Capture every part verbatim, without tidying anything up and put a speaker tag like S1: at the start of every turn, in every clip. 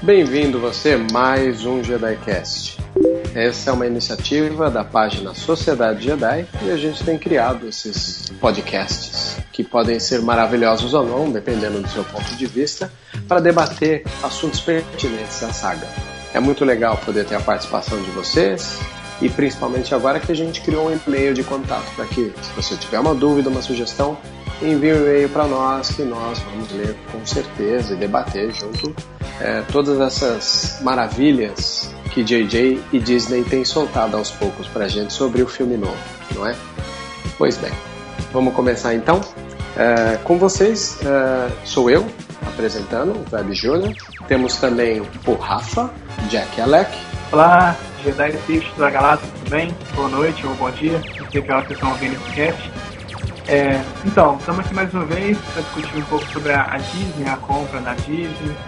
S1: Bem-vindo você a mais um JediCast. Essa é uma iniciativa da página Sociedade Jedi e a gente tem criado esses podcasts que podem ser maravilhosos ou não, dependendo do seu ponto de vista, para debater assuntos pertinentes à saga. É muito legal poder ter a participação de vocês e principalmente agora que a gente criou um e-mail de contato para que, se você tiver uma dúvida, uma sugestão, envie um e-mail para nós que nós vamos ler com certeza e debater junto é, todas essas maravilhas que J J e Disney têm soltado aos poucos para a gente sobre o filme novo, não é? Pois bem, vamos começar então. É, com vocês, é, sou eu apresentando, o Web Júnior. Temos também o Rafa, Jack Alec.
S2: Olá, Jedi Tips da Galáxia, tudo bem? Boa noite ou bom dia, não sei que hora vocês estão ouvindo esse cast. É, então, estamos aqui mais uma vez para discutir um pouco sobre a, a Disney, a compra da Disney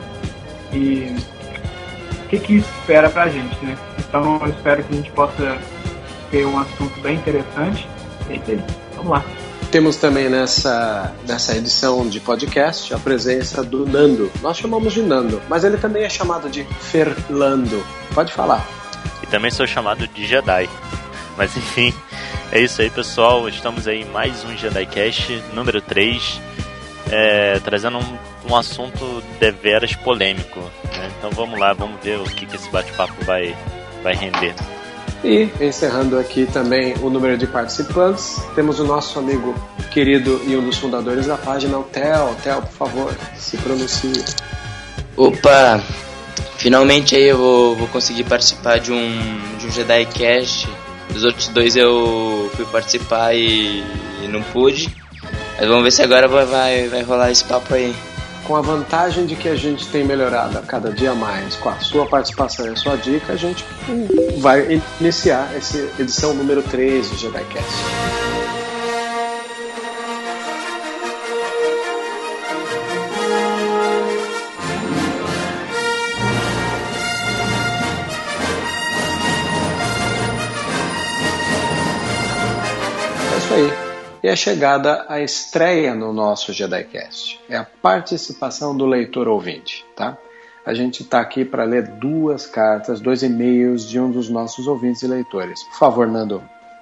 S2: e o que que isso espera pra gente, né? Então eu espero que a gente possa ter um assunto bem interessante. E é isso aí, vamos lá.
S1: Temos também nessa, nessa edição de podcast a presença do Nando. Nós chamamos de Nando, mas ele também é chamado de Ferlando. Pode falar.
S3: E também sou chamado de Jedi. Mas enfim, é isso aí, pessoal. Estamos aí em mais um JediCast, número três, é, trazendo um, um assunto deveras polêmico, né? Então vamos lá, vamos ver o que, que esse bate-papo vai, vai render.
S1: E encerrando aqui também o número de participantes, temos o nosso amigo querido e um dos fundadores da página, o Theo. Theo, por favor, se pronuncie.
S4: Opa, finalmente aí eu vou, vou conseguir participar de um, de um JediCast. Dos outros dois eu fui participar e, e não pude. Mas vamos ver se agora vai, vai, vai rolar esse papo aí.
S1: Com a vantagem de que a gente tem melhorado a cada dia mais, com a sua participação e a sua dica, a gente vai iniciar essa edição número três do JediCast. É isso aí. E a chegada à estreia no nosso JediCast é a participação do leitor ouvinte, tá? A gente está aqui para ler duas cartas, dois e-mails de um dos nossos ouvintes e leitores. Por favor, Nando.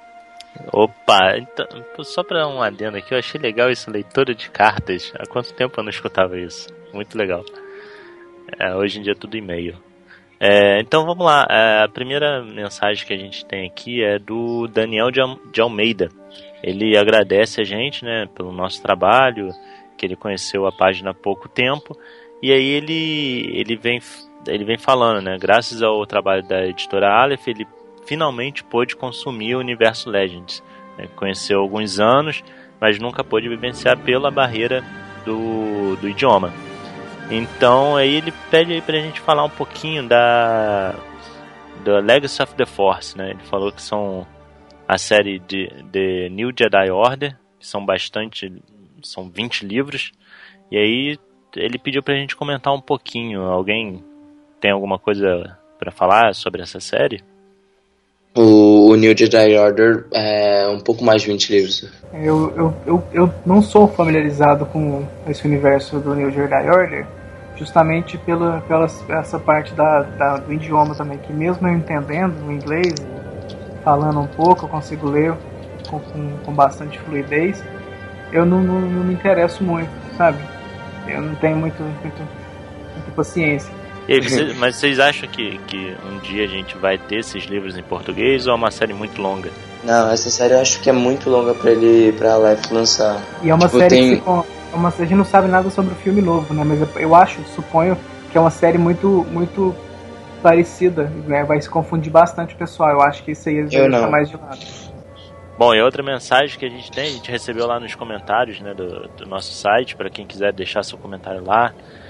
S3: Opa, então, só para um adendo aqui, eu achei legal esse leitor de cartas. Há quanto tempo eu não escutava isso? Muito legal. É, hoje em dia é tudo e-mail. É, então vamos lá, a primeira mensagem que a gente tem aqui é do Daniel de Almeida. Ele agradece a gente, né, pelo nosso trabalho, que ele conheceu a página há pouco tempo, e aí ele, ele, vem, ele vem falando, né, graças ao trabalho da editora Aleph, ele finalmente pôde consumir o universo Legends, né, conheceu há alguns anos, mas nunca pôde vivenciar pela barreira do, do idioma. Então aí ele pede aí pra gente falar um pouquinho da, da Legacy of the Force, né, ele falou que são a série de, de New Jedi Order, que são bastante, são vinte livros, e aí ele pediu pra gente comentar um pouquinho. Alguém tem alguma coisa pra falar sobre essa série?
S4: O, o New Jedi Order é um pouco mais de vinte livros.
S2: Eu, eu, eu, eu não sou familiarizado com esse universo do New Jedi Order, justamente pela, pela essa parte da, da, do idioma também, que mesmo eu entendendo o inglês, falando um pouco, eu consigo ler com, com, com bastante fluidez, eu não, não, não me interesso muito, sabe? Eu não tenho muito, muito, muita paciência.
S3: E aí, você, mas vocês acham que, que um dia a gente vai ter esses livros em português ou é uma série muito longa?
S4: Não, essa série eu acho que é muito longa pra ele, pra Aleph lançar.
S2: E é uma
S4: tipo,
S2: série
S4: tem...
S2: que se, é uma, a gente não sabe nada sobre o filme novo, né? Mas eu acho, suponho que é uma série muito, muito parecida, né? Vai se confundir bastante o pessoal. Eu acho que isso aí vai deixar mais de lado.
S3: Bom, e outra mensagem que a gente tem, a gente recebeu lá nos comentários, né, do, do nosso site, para quem quiser deixar seu comentário lá,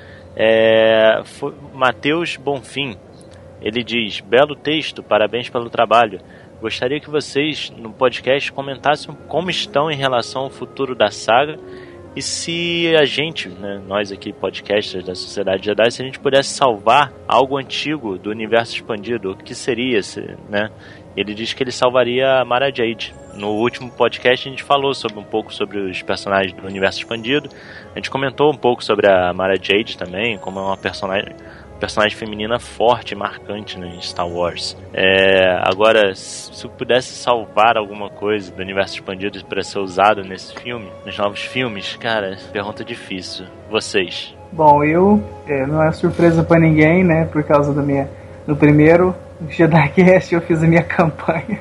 S3: é Matheus Bonfim. Ele diz: belo texto, parabéns pelo trabalho. Gostaria que vocês, no podcast, comentassem como estão em relação ao futuro da saga e se a gente, né, nós aqui, podcasters da Sociedade Jedi, se a gente pudesse salvar algo antigo do universo expandido, o que seria, se, né? Ele diz que ele salvaria a Mara Jade. No último podcast a gente falou sobre, um pouco sobre os personagens do universo expandido. A gente comentou um pouco sobre a Mara Jade também, como é uma personagem personagem feminina forte e marcante, né, em Star Wars. É, agora, se eu pudesse salvar alguma coisa do universo expandido para ser usado nesse filme, nos novos filmes, cara, pergunta difícil. Vocês?
S2: Bom, eu, é, não é surpresa pra ninguém, né, por causa da minha... No primeiro JediCast eu fiz a minha campanha,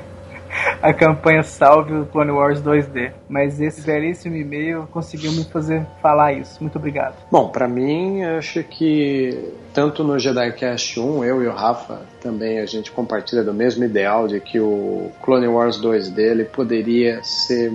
S2: a campanha Salve o Clone Wars dois D, mas esse belíssimo e-mail conseguiu me fazer falar isso. Muito obrigado.
S1: Bom, pra mim, acho que tanto no JediCast um, eu e o Rafa, também a gente compartilha do mesmo ideal de que o Clone Wars dois D ele poderia ser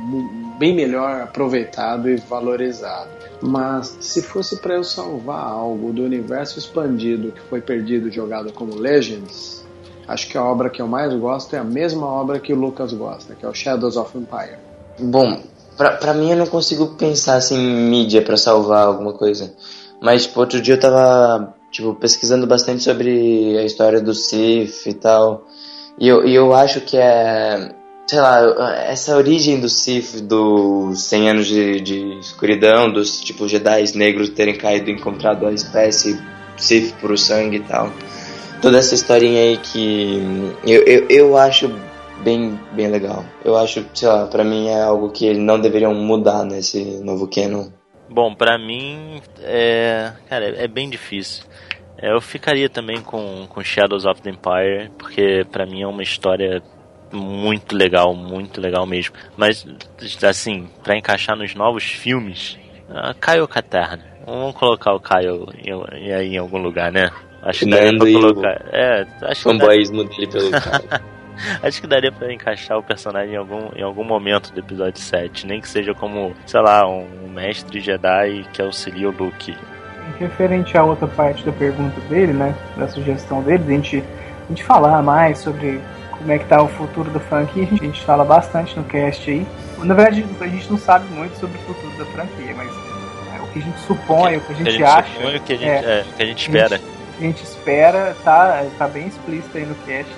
S1: bem melhor aproveitado e valorizado. Mas se fosse para eu salvar algo do universo expandido que foi perdido jogado como Legends, acho que a obra que eu mais gosto é a mesma obra que o Lucas gosta, que é o Shadows of Empire.
S4: Bom, pra, pra mim eu não consigo pensar assim em mídia pra salvar alguma coisa. Mas tipo, outro dia eu tava tipo, pesquisando bastante sobre a história do Sith e tal. E eu, e eu acho que é... sei lá, essa origem do Sith, dos cem anos de, de escuridão, dos tipo Jedi negros terem caído e encontrado a espécie Sith puro sangue e tal. Toda essa historinha aí que eu, eu, eu acho bem, bem legal. Eu acho, sei lá, pra mim é algo que eles não deveriam mudar nesse novo canon.
S3: Bom, pra mim, é, cara, é bem difícil. É, eu ficaria também com, com Shadows of the Empire, porque pra mim é uma história muito legal, muito legal mesmo. Mas, assim, pra encaixar nos novos filmes, uh, Caio Caterna. Vamos colocar o Caio em, em, em algum lugar, né? Acho que daria pra colocar. É, acho que
S4: fanboyismo dele pelo Caio.
S3: Acho que daria pra encaixar o personagem em algum, em algum momento do episódio sete. Nem que seja como, sei lá, um mestre Jedi que auxilia o Luke.
S2: Referente à outra parte da pergunta dele, né? Da sugestão dele, a gente, a gente falar mais sobre como é que tá o futuro da franquia, a gente, a gente fala bastante no cast aí. Na verdade, a gente não sabe muito sobre o futuro da franquia, mas é, o que a gente supõe, o que a gente,
S3: que a gente
S2: acha...
S3: supõe, o que a gente,
S2: é,
S3: é, o que a gente espera.
S2: A gente, a gente espera, tá, tá bem explícito aí no cast.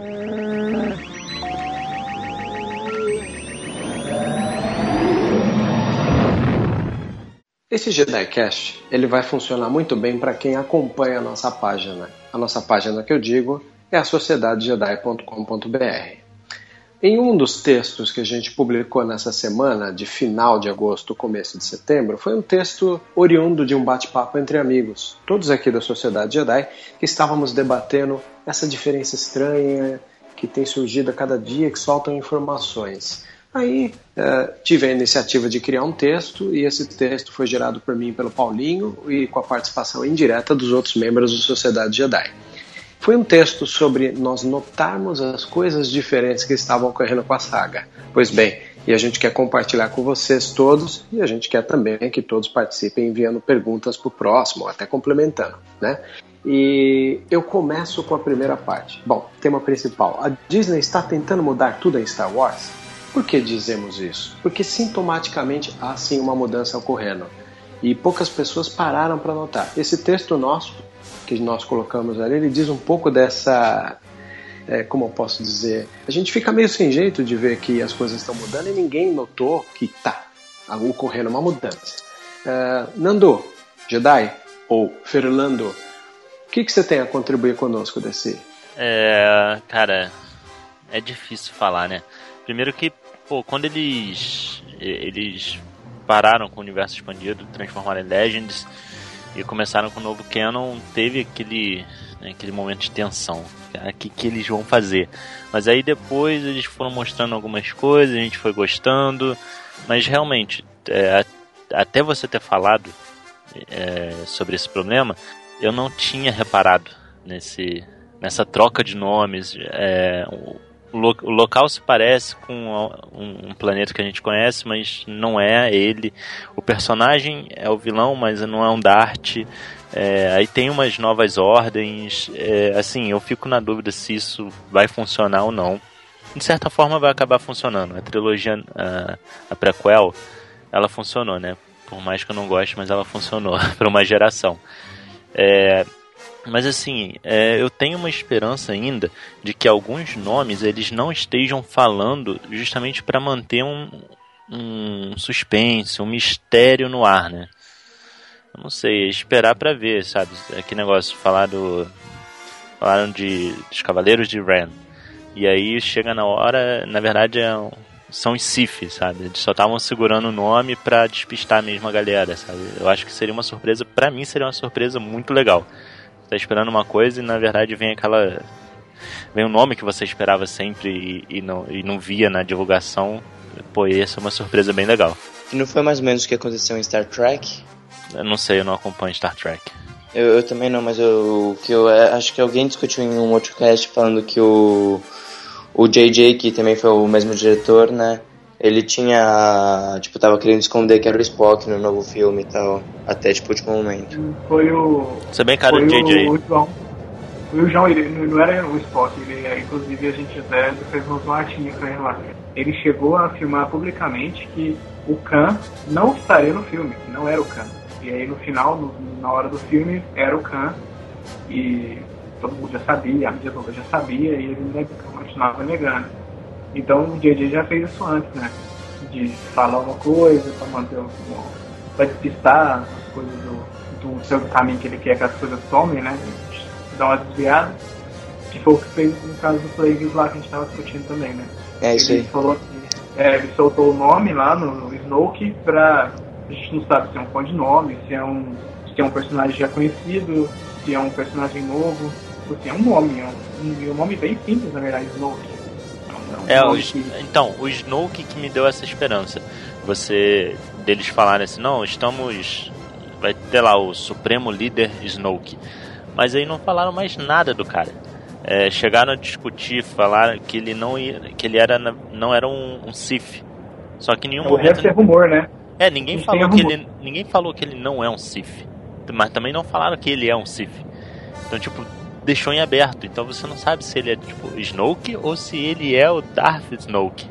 S1: Esse JediCast, ele vai funcionar muito bem para quem acompanha a nossa página. A nossa página que eu digo é a sociedade jedi ponto com ponto b r. Em um dos textos que a gente publicou nessa semana, de final de agosto, começo de setembro, foi um texto oriundo de um bate-papo entre amigos, todos aqui da Sociedade Jedi, que estávamos debatendo essa diferença estranha que tem surgido a cada dia, que soltam informações. Aí eh, tive a iniciativa de criar um texto, e esse texto foi gerado por mim e pelo Paulinho, e com a participação indireta dos outros membros da Sociedade Jedi. Foi um texto sobre nós notarmos as coisas diferentes que estavam ocorrendo com a saga. Pois bem, e a gente quer compartilhar com vocês todos, e a gente quer também que todos participem enviando perguntas para o próximo, até complementando, né? E eu começo com a primeira parte. Bom, tema principal. A Disney está tentando mudar tudo em Star Wars? Por que dizemos isso? Porque sintomaticamente há sim uma mudança ocorrendo. E poucas pessoas pararam para notar. Esse texto nosso, que nós colocamos ali, ele diz um pouco dessa... É, como eu posso dizer? A gente fica meio sem jeito de ver que as coisas estão mudando e ninguém notou que está ocorrendo uma mudança. Uh, Nando, Jedi, ou Fernando, o que, que você tem a contribuir conosco desse?
S3: É, cara, é difícil falar, né? Primeiro que, pô, quando eles eles pararam com o universo expandido, transformaram em Legends e começaram com o novo canon, teve aquele, né, aquele momento de tensão. O que, que eles vão fazer? Mas aí depois eles foram mostrando algumas coisas, a gente foi gostando, mas realmente, é, até você ter falado é, sobre esse problema, eu não tinha reparado nesse, nessa troca de nomes. É, o, o local se parece com um, um planeta que a gente conhece, mas não é ele. O personagem é o vilão, mas não é um Dart. É, aí tem umas novas ordens. É, assim, eu fico na dúvida se isso vai funcionar ou não. De certa forma vai acabar funcionando. A trilogia, a, a prequel, ela funcionou, né? Por mais que eu não goste, mas ela funcionou para uma geração. É, mas assim, é, eu tenho uma esperança ainda de que alguns nomes eles não estejam falando justamente para manter um, um suspense, um mistério no ar, né? não sei, esperar pra ver, sabe? Aquele negócio, falar do... Falaram de dos Cavaleiros de Ren. E aí chega na hora, na verdade é um, são os Sith, sabe? Eles só estavam segurando o nome pra despistar mesmo a galera, sabe? Eu acho que seria uma surpresa, pra mim seria uma surpresa muito legal. Você tá esperando uma coisa e na verdade vem aquela... Vem um nome que você esperava sempre e, e, não, e não via na divulgação. Pô, essa é uma surpresa bem legal.
S4: E não foi mais ou menos o que aconteceu em Star Trek?
S3: Eu não sei, eu não acompanho Star Trek.
S4: Eu, eu também não, mas eu, que eu acho que alguém discutiu em um outro cast falando que o, o J J, que também foi o mesmo diretor, né? Ele tinha, tipo, tava querendo esconder que era o Spock no novo filme e tal, até, tipo, o último momento.
S2: Foi o...
S3: Você é bem cara do J J.
S2: O, o João. Foi o João, ele não era o Spock, ele, inclusive a gente até fez uma zoadinha com ele lá. Ele chegou a afirmar publicamente que o Khan não estaria no filme, que não era o Khan. E aí no final, no, na hora do filme, era o Khan. E todo mundo já sabia, a mídia toda já sabia, e ele continuava negando. Então o J J já fez isso antes, né? De falar uma coisa, pra manter o... pra despistar as coisas do, do seu caminho que ele quer que as coisas tomem, né? Dar uma desviada. Que foi o que fez no caso do Plagueis lá que a gente tava discutindo também, né?
S4: É isso aí.
S2: Ele falou que é, ele soltou o nome lá no, no Snoke pra... A gente não sabe se é um codinome, se é um, se é um personagem já conhecido, se é um personagem novo, ou se é um nome. É um, um, um nome bem simples, na verdade, Snoke.
S3: É, é um o, que... então, o Snoke que me deu essa esperança. Você, deles falarem assim, não, estamos... Vai ter lá o Supremo Líder Snoke. Mas aí não falaram mais nada do cara. É, chegaram a discutir, falaram que ele não, ia, que ele era, não era um, um Sith. Só que em nenhum
S2: é,
S3: momento...
S2: Deve ser rumor, né?
S3: É, ninguém falou, que ele, ninguém falou que ele não é um Sith. Mas também não falaram que ele é um Sith. Então, tipo, deixou em aberto. Então você não sabe se ele é, tipo, Snoke ou se ele é o Darth Snoke.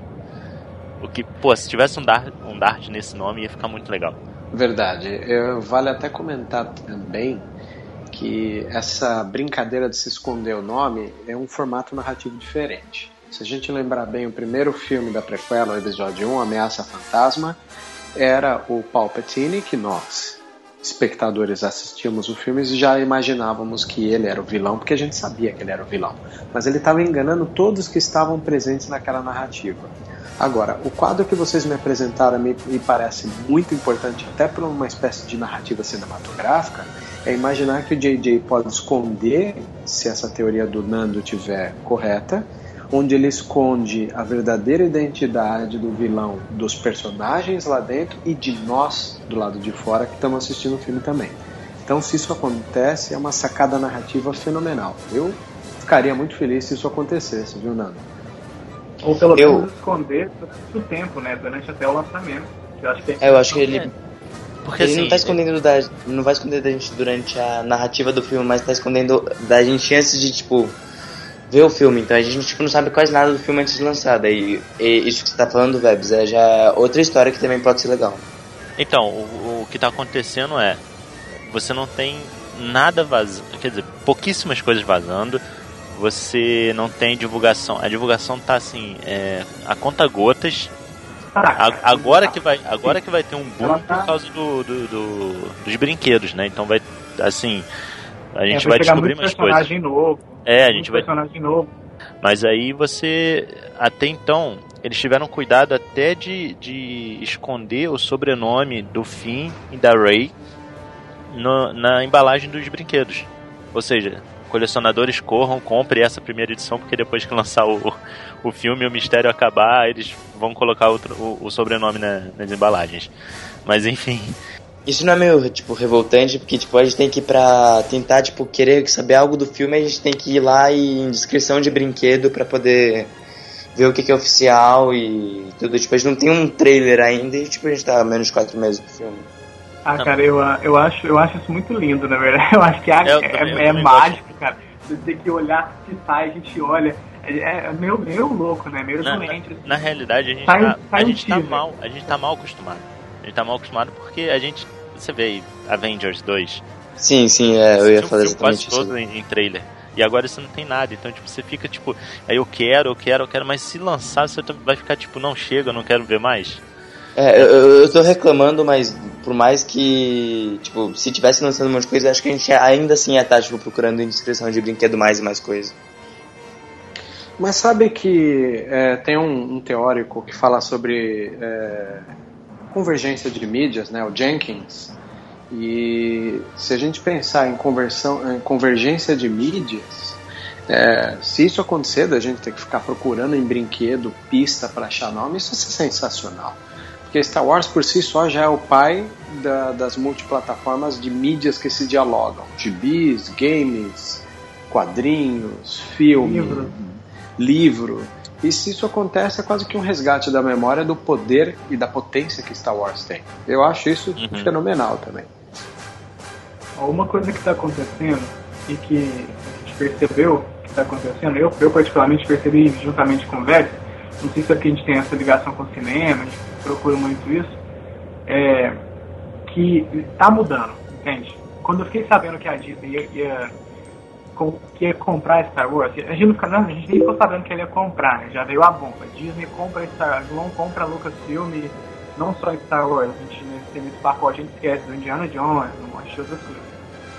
S3: O que, pô, se tivesse um Darth, um Darth nesse nome ia ficar muito legal.
S1: Verdade. Eu, vale até comentar também que essa brincadeira de se esconder o nome é um formato narrativo diferente. Se a gente lembrar bem, o primeiro filme da prequela, o episódio um, Ameaça Fantasma, era o Palpatine, que nós, espectadores, assistíamos o filme e já imaginávamos que ele era o vilão, porque a gente sabia que ele era o vilão. Mas ele estava enganando todos que estavam presentes naquela narrativa. Agora, o quadro que vocês me apresentaram me, me parece muito importante, até por uma espécie de narrativa cinematográfica, é imaginar que o J J pode esconder, se essa teoria do Nando estiver correta, onde ele esconde a verdadeira identidade do vilão, dos personagens lá dentro e de nós do lado de fora que estamos assistindo o filme também. Então, se isso acontece, é uma sacada narrativa fenomenal. Eu ficaria muito feliz se isso acontecesse, viu, Nando?
S2: Ou pelo
S4: eu...
S2: menos esconder durante o tempo, né? Durante até o lançamento. Eu acho que,
S4: é, eu acho que ele...
S3: Porque,
S4: ele
S3: assim,
S4: não tá escondendo da... não vai esconder da gente durante a narrativa do filme, mas tá escondendo da gente antes de, tipo... ver o filme, então a gente tipo, não sabe quase nada do filme antes de lançar. Daí, e isso que você tá falando, Vebs, é já outra história que também pode ser legal.
S3: Então, o, o que tá acontecendo é, você não tem nada vazando, quer dizer, pouquíssimas coisas vazando, você não tem divulgação, a divulgação tá assim, é, a conta gotas. A, agora que vai, agora que vai ter um boom por causa do, do, do, dos brinquedos, né? Então vai, assim, a gente é, vai, vai descobrir mais coisas.
S2: Novo,
S3: é, a gente vai.
S2: Personagem novo.
S3: Mas aí você, até então, eles tiveram cuidado até de, de esconder o sobrenome do Finn e da Rey no, na embalagem dos brinquedos. Ou seja, colecionadores corram, comprem essa primeira edição, porque depois que lançar o, o filme e o mistério acabar, eles vão colocar outro, o, o sobrenome na, nas embalagens. Mas enfim.
S4: Isso não é meio, tipo, revoltante, porque, tipo, a gente tem que ir pra tentar, tipo, querer saber algo do filme, a gente tem que ir lá e em descrição de brinquedo pra poder ver o que, que é oficial e tudo. Tipo, a gente não tem um trailer ainda e, tipo, a gente tá a menos de quatro meses do filme.
S2: Ah, cara, eu, eu, acho, eu acho isso muito lindo, na verdade. Eu acho que é,
S3: eu,
S2: é,
S3: eu
S2: é mágico, gosto. Cara. Você tem que olhar, se sai, a gente olha. É, é meio, meio louco, né? Meio
S3: na,
S2: doente.
S3: Na, na realidade, a gente,
S2: sai,
S3: tá,
S2: sai
S3: a,
S2: um
S3: gente tá
S2: teaser.
S3: mal, a gente tá mal acostumado. A gente tá mal acostumado porque a gente... Você vê aí, Avengers dois.
S4: Sim, sim, é, eu ia falar exatamente
S3: isso. Todo em, em trailer. E agora você não tem nada, então tipo, você fica tipo, aí eu quero, eu quero, eu quero, mas se lançar você vai ficar tipo, não chega, eu não quero ver mais.
S4: É, eu, eu tô reclamando, mas por mais que, tipo, se tivesse lançando um monte de coisa, acho que a gente ainda assim ia estar, tipo, procurando indiscrição de brinquedo mais e mais coisa.
S1: Mas sabe que é, tem um, um teórico que fala sobre é, convergência de mídias, né, o Jenkins, e se a gente pensar em, conversão, em convergência de mídias, é, se isso acontecer, da gente ter que ficar procurando em brinquedo, pista para achar nome, isso é sensacional. Porque Star Wars por si só já é o pai da, das multiplataformas de mídias que se dialogam. Gibis, games, quadrinhos, filme, livro. livro. E se isso acontece é quase que um resgate da memória do poder e da potência que Star Wars tem. Eu acho isso uhum. fenomenal também.
S2: Uma coisa que está acontecendo e que a gente percebeu que está acontecendo, eu, eu particularmente percebi juntamente com o Vélez, não sei se aqui a gente tem essa ligação com o cinema, a gente procura muito isso, é que está mudando, entende? Quando eu fiquei sabendo que a Disney ia, ia, que ia comprar Star Wars, a gente, não, não, a gente nem ficou sabendo que ele ia comprar, né? Já veio a bomba. Disney compra Star Wars, não compra Lucasfilm, não só Star Wars, a gente nesse, nesse pacote a gente esquece do Indiana Jones, um monte de outras coisas.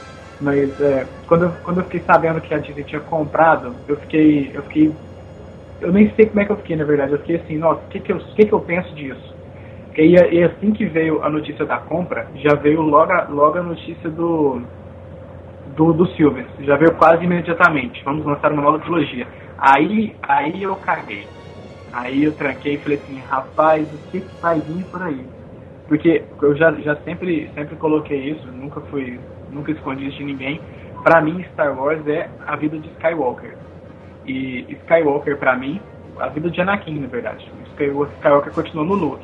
S2: Mas é, quando, eu, quando eu fiquei sabendo que a Disney tinha comprado, eu fiquei, eu fiquei, eu nem sei como é que eu fiquei, na verdade. Eu fiquei assim, nossa, o que que eu, que que eu penso disso? E, e assim que veio a notícia da compra, já veio logo a, logo a notícia do, do, do Silver. Já veio quase imediatamente. Vamos lançar uma nova trilogia. Aí, aí eu caguei. Aí eu tranquei e falei assim, rapaz, o que que vai vir por aí? Porque eu já, já sempre, sempre coloquei isso, nunca fui, nunca escondi isso de ninguém. Pra mim, Star Wars é a vida de Skywalker. E Skywalker, pra mim, a vida de Anakin, na verdade. O Skywalker continua no Luke.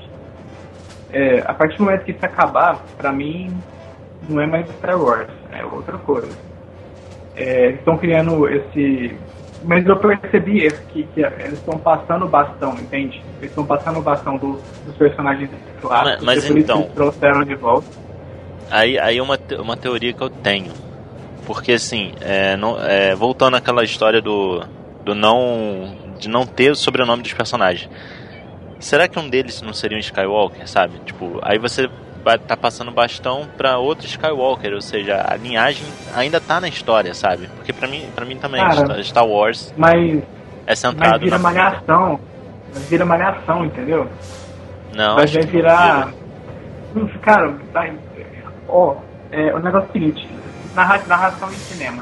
S2: É, a partir do momento que isso acabar, pra mim, não é mais Star Wars, é outra coisa. É, eles estão criando esse... Mas eu percebi que, que eles estão passando o bastão, entende? Eles estão passando o bastão do, dos personagens clássicos.
S3: Mas, mas então...
S2: Eles trouxeram de volta.
S3: Aí, aí é uma, uma teoria que eu tenho. Porque, assim, é, não, é, voltando àquela história do, do não... de não ter o sobrenome dos personagens. Será que um deles não seria um Skywalker, sabe? Tipo, aí você vai tá passando bastão pra outro Skywalker, ou seja, a linhagem ainda tá na história, sabe? Porque pra mim, pra mim também, cara, Star Wars
S2: mas,
S3: é centrado
S2: mas vira
S3: na
S2: malhação, mas vira malhação, entendeu?
S3: Não,
S2: mas vai virar... Não, cara, vai... Ó, é, o negócio é o seguinte, narra, narração em cinema.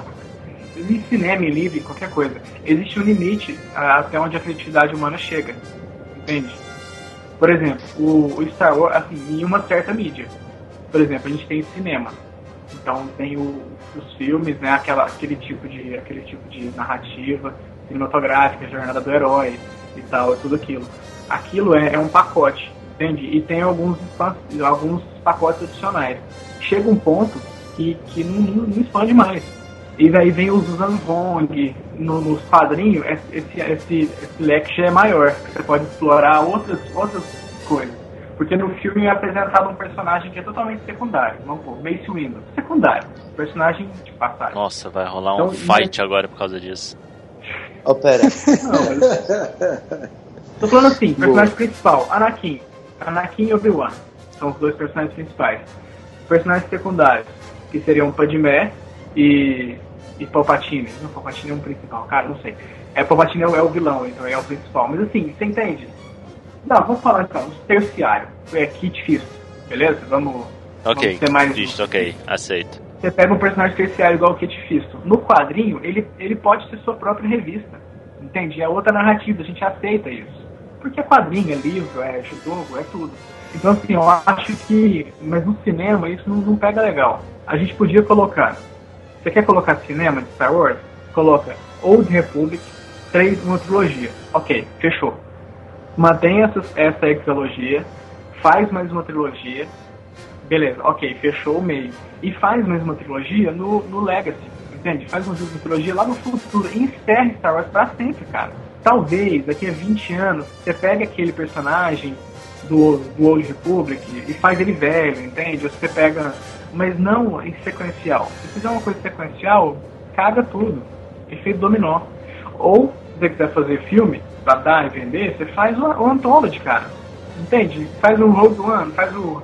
S2: Em cinema, em livro, qualquer coisa, existe um limite até onde a criatividade humana chega, entende? Por exemplo, o, o Star Wars, assim, em uma certa mídia. Por exemplo, a gente tem cinema. Então tem o, os filmes, né, aquela, aquele, tipo de, aquele tipo de narrativa cinematográfica, jornada do herói e tal, tudo aquilo. Aquilo é, é um pacote, entende? E tem alguns, alguns pacotes adicionais. Chega um ponto que, que não, não expande mais. E daí vem os Zangong, no, nos quadrinhos, esse, esse, esse leque já é maior. Você pode explorar outras, outras coisas. Porque no filme é apresentado um personagem que é totalmente secundário. Vamos pôr, Mace Windu. Secundário. Personagem de passagem.
S3: Nossa, vai rolar um então, fight mas... agora por causa disso.
S4: Oh, pera.
S2: Não, eu... Tô falando assim, personagem Boa. principal, Anakin. Anakin e Obi-Wan. São os dois personagens principais. Personagens secundários, que seriam Padmé e... e Palpatine. Não, Palpatine é um principal, cara, não sei. É, Palpatine é o, é o vilão, então é o principal. Mas assim, você entende? Não, vamos falar então, terciário. É Kit Fisto, beleza? Vamos,
S3: okay,
S2: vamos ser mais...
S3: Fisto, ok, aceito.
S2: Você pega um personagem terciário igual o Kit Fisto. No quadrinho, ele, ele pode ser sua própria revista. Entende? É outra narrativa, a gente aceita isso. Porque é quadrinho, é livro, é jogo, é tudo. Então assim, eu acho que... Mas no cinema isso não, não pega legal. A gente podia colocar... Você quer colocar cinema de Star Wars? Coloca Old Republic, três, uma trilogia. Ok, fechou. Mantém essa, essa hexalogia, faz mais uma trilogia. Beleza, ok, fechou o meio. E faz mais uma trilogia no, no Legacy, entende? Faz uma trilogia lá no futuro. E encerra Star Wars pra sempre, cara. Talvez, daqui a vinte anos, você pega aquele personagem do, do Old Republic e faz ele velho, entende? Ou você pega... Mas não em sequencial. Se fizer uma coisa sequencial, caga tudo. Efeito dominó. Ou, se você quiser fazer filme, pra dar e vender, você faz o, o Anthology, cara. Entende? Faz o Rogue One, faz o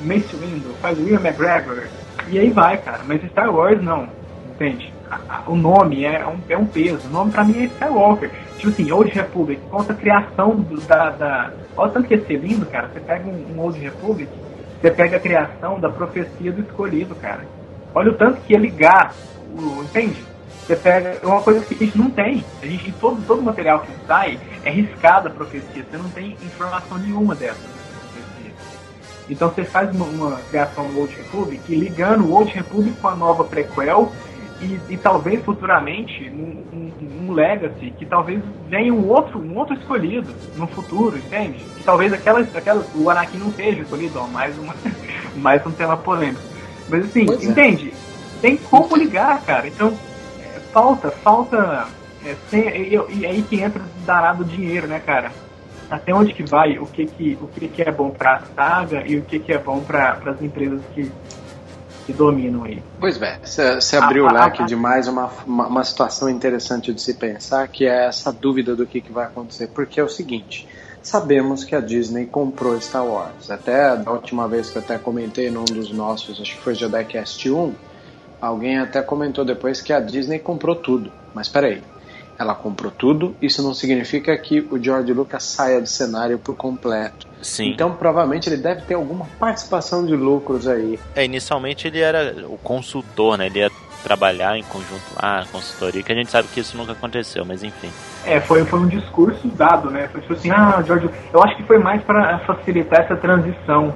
S2: Mace Windu, faz o Ian McGregor, e aí vai, cara. Mas Star Wars não, entende? O nome é um, é um peso. O nome pra mim é Skywalker. Tipo assim, Old Republic, conta a criação do, da, da... Olha o tanto que ia ser lindo, cara. Você pega um, um Old Republic, você pega a criação da profecia do escolhido, cara. Olha o tanto que ia ligar, o, entende? Você pega uma coisa que a gente não tem. A gente, todo, todo material que sai é riscado a profecia. Você não tem informação nenhuma dessa profecia. Então você faz uma, uma criação do Old Republic, ligando o Old Republic com a nova prequel, E, e talvez futuramente um, um, um Legacy, que talvez venha um outro, um outro escolhido no futuro, entende? Que talvez aquela, aquela, o Anakin não seja escolhido, ó, mais, uma, mais um tema polêmico. Mas assim, pois entende? É. Tem como ligar, cara. Então, é, falta, falta. É, tem, e, e aí que entra o danado dinheiro, né, cara? Até onde que vai, o que que, o que, que é bom pra saga e o que, que é bom para as empresas que. que dominam aí.
S1: Pois é, você abriu o leque de mais uma, uma, uma situação interessante de se pensar, que é essa dúvida do que, que vai acontecer, porque é o seguinte, sabemos que a Disney comprou Star Wars, até da última vez que eu até comentei num dos nossos, acho que foi JediCast um, alguém até comentou depois que a Disney comprou tudo, mas peraí, ela comprou tudo, isso não significa que o George Lucas saia do cenário por completo.
S3: Sim.
S1: Então provavelmente ele deve ter alguma participação de lucros aí.
S3: É, inicialmente ele era o consultor, né? Ele ia trabalhar em conjunto lá, consultoria, que a gente sabe que isso nunca aconteceu, mas enfim.
S2: É, foi, foi um discurso dado, né? Foi tipo assim, ah, George, eu acho que foi mais para facilitar essa transição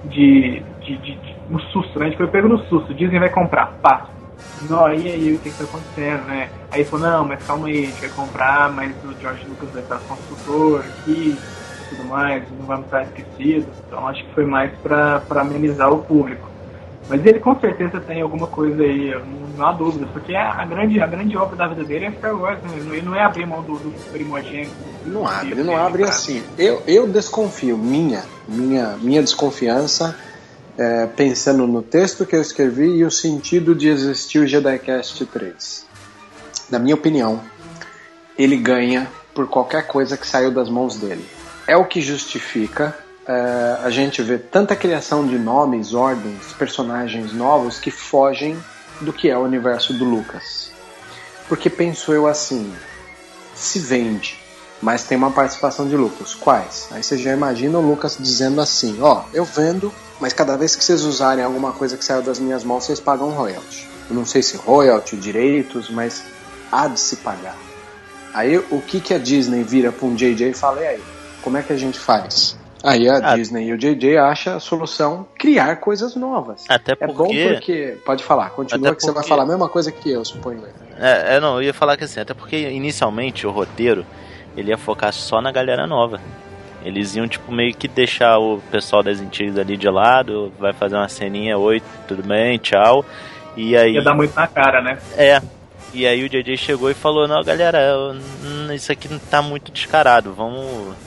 S2: de, de, de, de no susto, né? A gente foi pego no susto, Disney vai comprar, pá. Não, e aí, o que está acontecendo, né? Aí falou, não, mas calma aí, a gente vai comprar, mas o George Lucas vai estar consultor aqui e tudo mais, não vamos estar esquecidos. Então acho que foi mais para amenizar o público. Mas ele com certeza tem alguma coisa aí, não há dúvida, porque a grande, a grande obra da vida dele é Star Wars, né? Ele não é abrir mão do, do primogênito.
S1: Não abre, ele não abre assim. Eu, eu desconfio, minha, minha, minha desconfiança... É, pensando no texto que eu escrevi e o sentido de existir o JediCast três. Na minha opinião, ele ganha por qualquer coisa que saiu das mãos dele. É o que justifica é, a gente ver tanta criação de nomes, ordens, personagens novos que fogem do que é o universo do Lucas. Porque penso eu assim, se vende, mas tem uma participação de lucros. Quais? Aí você já imagina o Lucas dizendo assim, ó, eu vendo, mas cada vez que vocês usarem alguma coisa que saiu das minhas mãos, vocês pagam royalty. Eu não sei se royalty, direitos, mas há de se pagar. Aí o que, que a Disney vira para um J J e fala, e aí, como é que a gente faz? Aí a ah, Disney e o J J acham a solução criar coisas novas.
S3: Até porque...
S1: É bom porque... Pode falar, continua que porque... você vai falar a mesma coisa que eu, suponho.
S3: É, é, não, eu ia falar que assim, até porque inicialmente o roteiro ele ia focar só na galera nova. Eles iam, tipo, meio que deixar o pessoal das antigas ali de lado, vai fazer uma ceninha, oi, tudo bem, tchau. E aí...
S2: Ia dar muito na cara, né?
S3: É. E aí o J J chegou e falou, não, galera, isso aqui não tá muito descarado, vamos...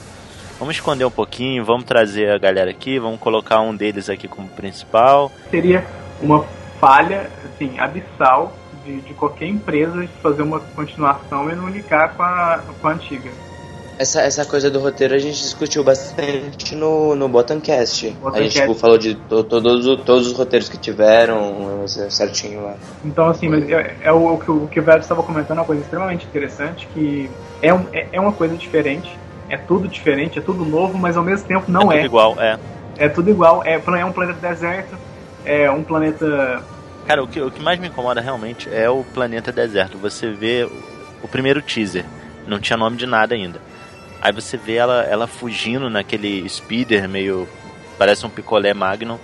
S3: Vamos esconder um pouquinho, vamos trazer a galera aqui, vamos colocar um deles aqui como principal.
S2: Seria uma falha, assim, abissal de, de qualquer empresa fazer uma continuação e não linkar com a, com a antiga.
S4: Essa, essa coisa do roteiro a gente discutiu bastante no, no Botancast.
S2: Botancast.
S4: A gente tipo, falou de to, todos, todos os roteiros que tiveram certinho lá.
S2: Então, assim, mas é, é o, o que o Velho estava comentando, é uma coisa extremamente interessante, que é, um, é, é uma coisa diferente. É tudo diferente, é tudo novo, mas ao mesmo tempo não é.
S3: É tudo igual, é.
S2: É tudo igual. É, é um planeta deserto, é um planeta...
S3: Cara, o que, o que mais me incomoda realmente é o planeta deserto. Você vê o, o primeiro teaser, não tinha nome de nada ainda. Aí você vê ela, ela fugindo naquele speeder meio... Parece um picolé Magnum.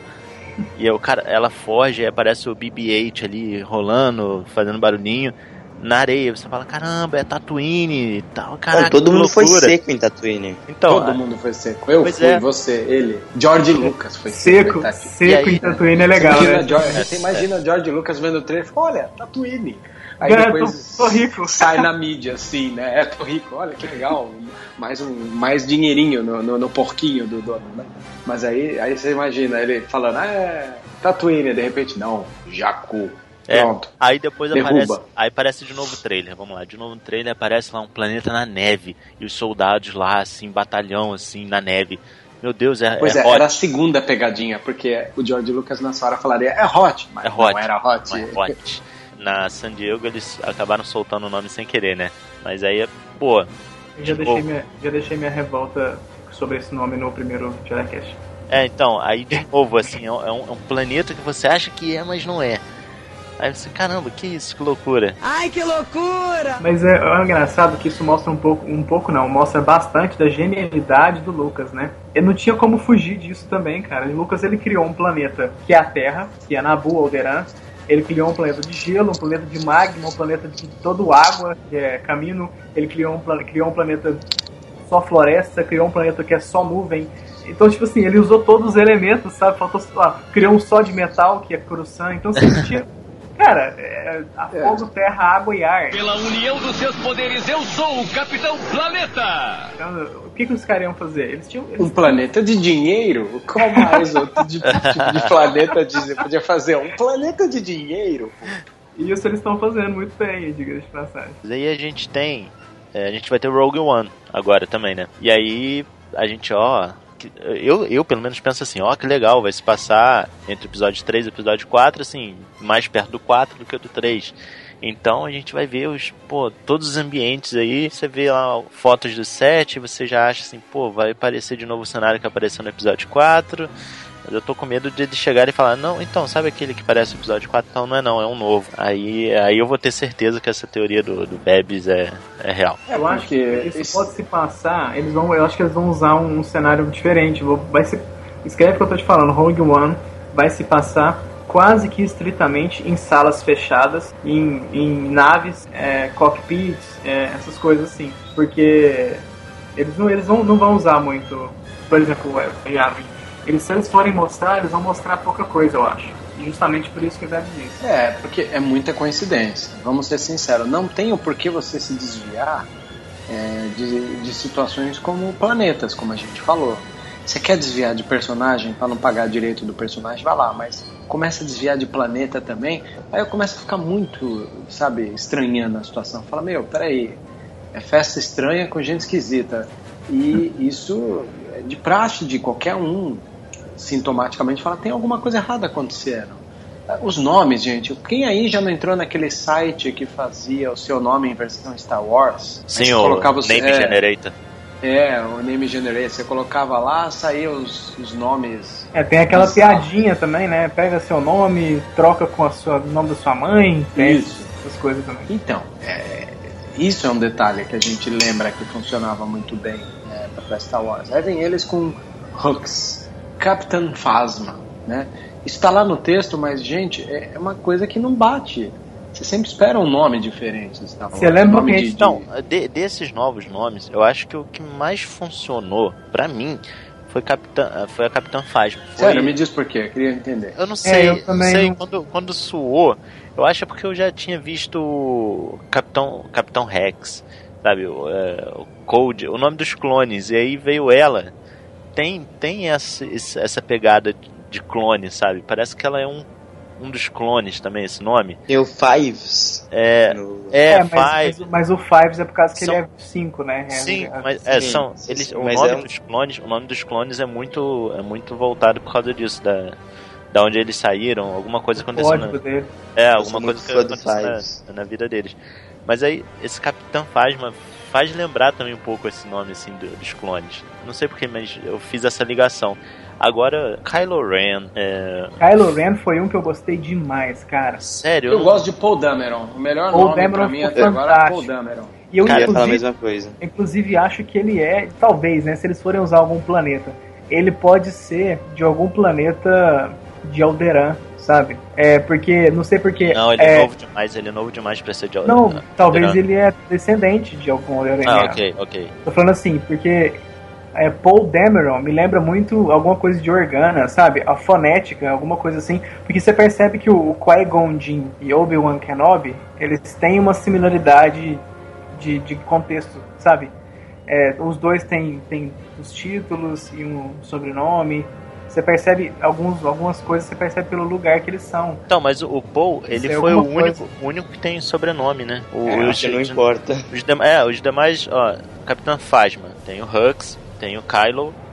S3: E aí, o cara, ela foge, aí aparece o B B oito ali rolando, fazendo barulhinho. Na areia, você fala, caramba, é Tatooine e tal, caraca,
S4: não, todo mundo
S3: loucura.
S4: Foi seco em Tatooine.
S1: Então, todo a... mundo foi seco. Eu fui, é. você, ele. George Lucas foi
S2: seco. Seco, seco aí, em Tatooine é legal,
S1: imagina,
S2: né?
S1: George, você imagina George Lucas vendo o trailer e fala, olha, Tatooine. Aí é, depois
S2: tô, tô rico.
S1: sai na mídia, assim, né? É, tô rico, olha que legal. Mais, um, mais dinheirinho no, no, no porquinho do dono, né? Mas aí, aí você imagina ele falando, ah, é Tatooine, de repente, não, Jakku.
S3: É,
S1: pronto.
S3: Aí depois
S1: Derruba.
S3: aparece, aí aparece de novo o trailer, vamos lá, de novo no trailer aparece lá um planeta na neve, e os soldados lá, assim, batalhão, assim, na neve. meu Deus, é
S1: Pois
S3: é,
S1: é,
S3: hot.
S1: era a segunda pegadinha, porque o George Lucas nessa hora falaria, é hot, mas
S3: É hot,
S1: não era hot.
S3: não é hot. Na San Diego eles acabaram soltando o nome sem querer, né? Mas aí, pô...
S2: Eu já,
S3: tipo,
S2: deixei minha, já deixei minha revolta sobre esse nome no primeiro JediCast.
S3: É, então, aí de novo, assim, é um, é um planeta que você acha que é, mas não é. Aí você, caramba, que isso, que loucura.
S5: Ai, que loucura!
S2: Mas é, é engraçado que isso mostra um pouco, um pouco não, mostra bastante da genialidade do Lucas, né? Ele não tinha como fugir disso também, cara. O Lucas, ele criou um planeta que é a Terra, que é Naboo Alderaan. Ele criou um planeta de gelo, um planeta de magma, um planeta de todo água, que é Camino. Ele criou um, criou um planeta só floresta, criou um planeta que é só nuvem. Então, tipo assim, ele usou todos os elementos, sabe? Faltou, ó, criou um só de metal, que é Coruscant. Então, assim, tinha... Cara, é, a fogo, terra, água e ar.
S5: Pela união dos seus poderes, eu sou o Capitão Planeta!
S2: Então, o que, que os caras iam fazer? Eles tinham... Eles
S1: Um planeta de dinheiro? Qual mais outro de, tipo de planeta de, podia fazer? Um planeta de dinheiro?
S2: E isso eles estão fazendo muito bem, diga-se de passagem.
S3: Mas aí a gente tem... É, a gente vai ter Rogue One agora também, né? E aí a gente, ó... Eu, eu pelo menos penso assim, ó, que legal, vai se passar entre o episódio três e o episódio quatro, assim, mais perto do quatro do que do três. Então a gente vai ver os, pô, todos os ambientes aí, você vê lá fotos do set, você já acha assim, pô, vai aparecer de novo o cenário que apareceu no episódio quatro. Mas eu tô com medo de chegar e falar, não, então, sabe aquele que parece o episódio quatro? Então não é não, é um novo. Aí, aí eu vou ter certeza que essa teoria do, do Babs é, é real.
S2: Eu acho que isso esse... pode se passar, eles vão, eu acho que eles vão usar um, um cenário diferente. Vai ser, escreve o que eu tô te falando, Rogue One vai se passar quase que estritamente em salas fechadas, em, em naves, é, cockpits, é, essas coisas assim. Porque eles não, eles não, não vão usar muito, por exemplo, o Yavin. Eles, se eles forem mostrar, eles vão mostrar pouca coisa, eu acho. E justamente por isso que deve disso.
S1: É, porque é muita coincidência. Vamos ser sinceros. Não tem o porquê você se desviar é, de, de situações como planetas, como a gente falou. Você quer desviar de personagem para não pagar direito do personagem, vai lá. Mas começa a desviar de planeta também, aí eu começo a ficar muito, sabe, estranhando a situação. Fala, meu, peraí, é festa estranha com gente esquisita. E isso é de praxe de qualquer um. Sintomaticamente fala, tem alguma coisa errada acontecendo. Os nomes, gente, quem aí já não entrou naquele site que fazia o seu nome em versão Star Wars?
S3: Sim, o colocava Name é, Generator.
S1: É, o Name Generator, você colocava lá, saía os, os nomes.
S2: É, tem aquela piadinha também, né? Pega seu nome, troca com a sua, o nome da sua mãe, isso, essas coisas também.
S1: Então, é, isso é um detalhe que a gente lembra que funcionava muito bem, né, para Star Wars. Aí vem eles com Hux, Captain Phasma, né? Isso tá lá no texto, mas, gente, é uma coisa que não bate. Você sempre espera um nome diferente.
S2: Você lembra que
S3: de, Não, de, desses novos nomes, eu acho que o que mais funcionou, pra mim, foi, Capitã, foi a Capitã Phasma. Foi...
S1: Sério, me diz por quê, eu queria entender.
S3: Eu não sei,
S2: é, eu também
S3: não sei
S2: não...
S3: Quando, quando suou, eu acho é porque eu já tinha visto Capitão, Capitão Rex, sabe, o, é, o Code, o nome dos clones, e aí veio ela. Tem, tem essa, essa pegada de clone, sabe? Parece que ela é um, um dos clones também, esse nome.
S4: Tem o Fives.
S3: É,
S4: no...
S3: é,
S2: é mas, mas, mas o Fives é por causa que são... ele é cinco, né? É,
S3: sim,
S2: é,
S3: mas é,
S4: sim,
S3: são,
S4: sim,
S3: eles,
S4: sim,
S3: o
S4: mas
S3: nome
S4: é um...
S3: dos clones, o nome dos clones é muito, é muito voltado por causa disso, da, da onde eles saíram, alguma coisa aconteceu na,
S2: dele.
S3: é, alguma coisa que aconteceu na, na vida deles. Mas aí esse Capitão Phasma faz lembrar também um pouco esse nome assim do, dos clones. Não sei porquê, mas eu fiz essa ligação. Agora, Kylo Ren. É...
S2: Kylo Ren foi um que eu gostei demais, cara.
S3: Sério?
S1: Eu, eu não... gosto de Paul Dameron. O melhor
S2: Paul
S1: nome
S2: Dameron
S1: pra mim até
S2: fantástico.
S1: agora é Paul Dameron.
S2: E eu,
S4: cara,
S2: inclusive,
S4: a mesma coisa.
S2: Inclusive, acho que ele é, talvez, né, se eles forem usar algum planeta, ele pode ser de algum planeta de Alderaan, sabe? É, porque, não sei porque...
S3: Não, ele é, é novo demais, ele é novo demais pra ser de Alderaan.
S2: Não,
S3: Alderaan.
S2: talvez ele é descendente de algum Alderaan.
S3: Ah, ok, ok.
S2: Tô falando assim, porque é, Paul Dameron me lembra muito alguma coisa de Organa, sabe? A fonética, alguma coisa assim. Porque você percebe que o Qui-Gon Jinn e Obi-Wan Kenobi, eles têm uma similaridade de, de contexto, sabe? É, os dois têm, têm os títulos e um sobrenome. Você percebe alguns, algumas coisas, você percebe pelo lugar que eles são.
S3: Então, mas o Paul, ele
S2: Isso
S3: foi
S2: é
S3: o único,
S2: coisa...
S3: o único que tem sobrenome, né? O,
S4: é,
S3: os,
S4: não importa.
S3: Os, de, é, os demais, ó, Capitão Phasma, tem o Hux, tem o Kylo,